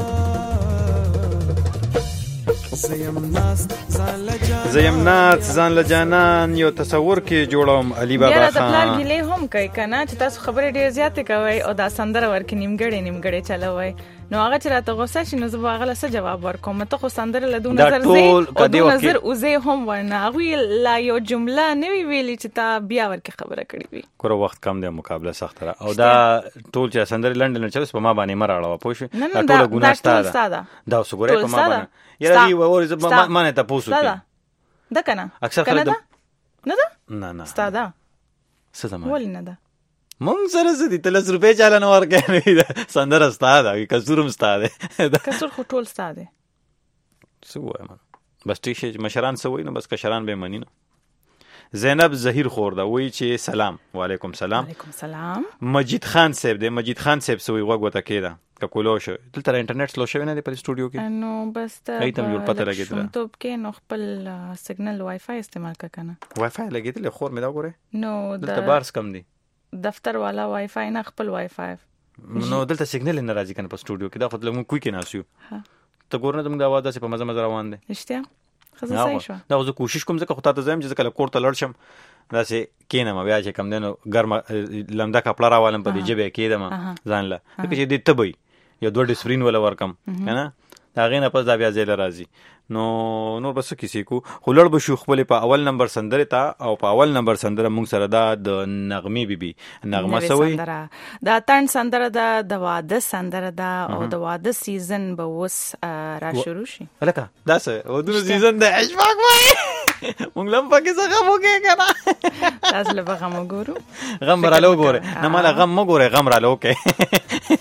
زیم ناس ځان لجانان زیم ناس ځان لجانان یو تصور کې جوړوم علي بابا خان یاره د پلان غلې هم کوي کنه چې تاسو خبرې ډیر زیات کوي او دا سندره ورکې نیمګړې نیمګړې چلوي نو هغه چې راته غوسه شي نو زه به هغه څه جواب ورکوم ته خو سندره له دون نظر زی او دون نظر اوزه هم ورنه هغه لا یو جمله نه وی ویلي چې تا بیا ورکې خبره کړې وي کور وخت کم دی مقابله سخت را او دا ټول چې سندره لندن چلس په ما باندې مراړه پوه دا ټول ګناه ستاده دا وسګوره په ما باندې یاره دی ور زه ما نه تاسو کې دا کنه اکثر خلک نه ده نه نه ستاده څه زما ول نه ده مونږ سره زدي تلس روپے چاله نو ورکې سندره ستاده کسورم ستاده کسور خو ټول ستاده څه وایم بس ټیشه مشران څه وای نو بس کشران به منی نو زینب زهیر خور دا وای چې سلام وعلیکم سلام وعلیکم سلام مجید خان صاحب دی مجید خان صاحب سوی وګوته کېدا ککولو شو دلته انټرنیټ سلو شوی نه دی په سټوډیو کې نو بس ته ایتم جوړ پته لګیدل نو ټوب کې نو خپل سیګنل وای فای استعمال کنه وای فای لګیدل خور مې دا ګوره نو دلته بارس کم دی دفتر والا وای فای نه خپل وای فای نو دلته سیګنل نه راځي کنه په سټوډیو کې دا خو لږ کوی کې ناسیو ته ګورنه زموږ د اواز په مزه مزه روان دي اشتیا خزه صحیح شو دا زه کوشش کوم ځکه خو ته زم چې کله کور ته لړ شم دا سه کینم بیا چې کم دنو ګرم لمدا کپړه راوالم په دې جبه کېدم ځان له چې دې تبي یو دوه ډسپرین ولا ورکم کنه دا غینه پس دا بیا زیل راځي نو نو بس کیسې کو خلړ به شو خپل په اول نمبر سندره تا او په اول نمبر سندره مونږ سره دا د نغمه بیبي نغمه سوي دا تن سندره دا د واده سندره دا او د واده سیزن به وس را شروع شي الکه دا څه او د سیزن د اشفاق وای مونږ لم پکې څه غو کې کنه تاسو له غم وګورو غم را لو ګوره نه مال غم مګوره غم را لو کې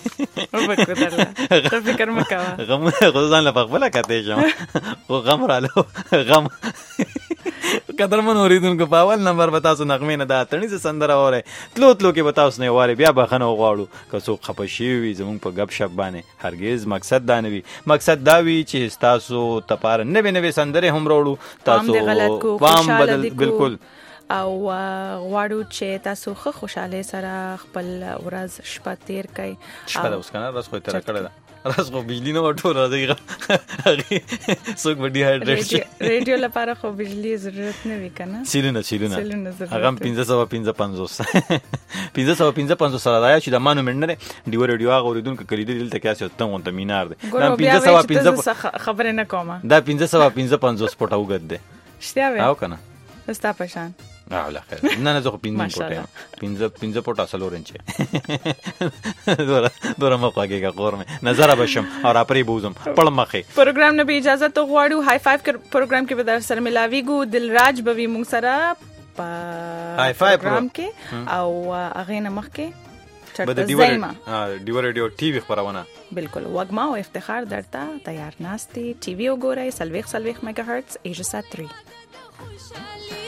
او بکو درلا ته فکر مکوا غم غوځان لا پخپل کته شم او غم رالو غم قدرمن اوریدونکو په اول نمبر به تاسو نغمې نه دا اتڼیزه سندره اورئ تلو تلو کې به تاسو نه واري بیا بخښنه وغواړو که څوک خفه شوي وي زموږ په ګپ شپ باندې هرګز مقصد دا نه وي مقصد دا وي چې تاسو تپاره نوې نوې سندرې هم راوړو تاسو پام بدل بالکل او غواړو چې تاسو ښه خوشاله سره خپل ورځ شپه تیر کړئ شپه د اوس کنه راس خو تیر کړی ده راس خو بجلی نه وټول راځي څوک به ډي هایډریټ شي ریډیو لپاره خو بجلی ضرورت نه وي کنه سیلونه سیلونه هغه پنځه سوه پنځه پنځوس پنځه سوه پنځه پنځوس سره رایا چې د مانو منډ نه ډیو ریډیو هغه اوریدونکو کلیدي دلته کې اسه ته غونته مینار دی دا پنځه سوه پنځه خبره نه کومه دا پنځه سوه پنځه پنځوس پټه وګد دی شته وي او کنه ستا پشان اوله خیر نه نه زه خو پنځه پټه پنځه پنځه پټه اصل اورنچ دورا دورا مخاګه قورمه نظر بشم او راپری بوزم پړ مخه پروګرام نه به اجازه ته غواړو هاي فایو پروګرام کې به در سره ملاویګو دلراج بوي مونږ سره په هاي فایو پروګرام کې او هغه نه مخکې بده دیور دیور ریډیو ټي وی خبرونه بالکل وګما او افتخار درته تیار ناشتي ټي وی وګورئ سلويخ سلويخ میگا هرتز ایجسا تhree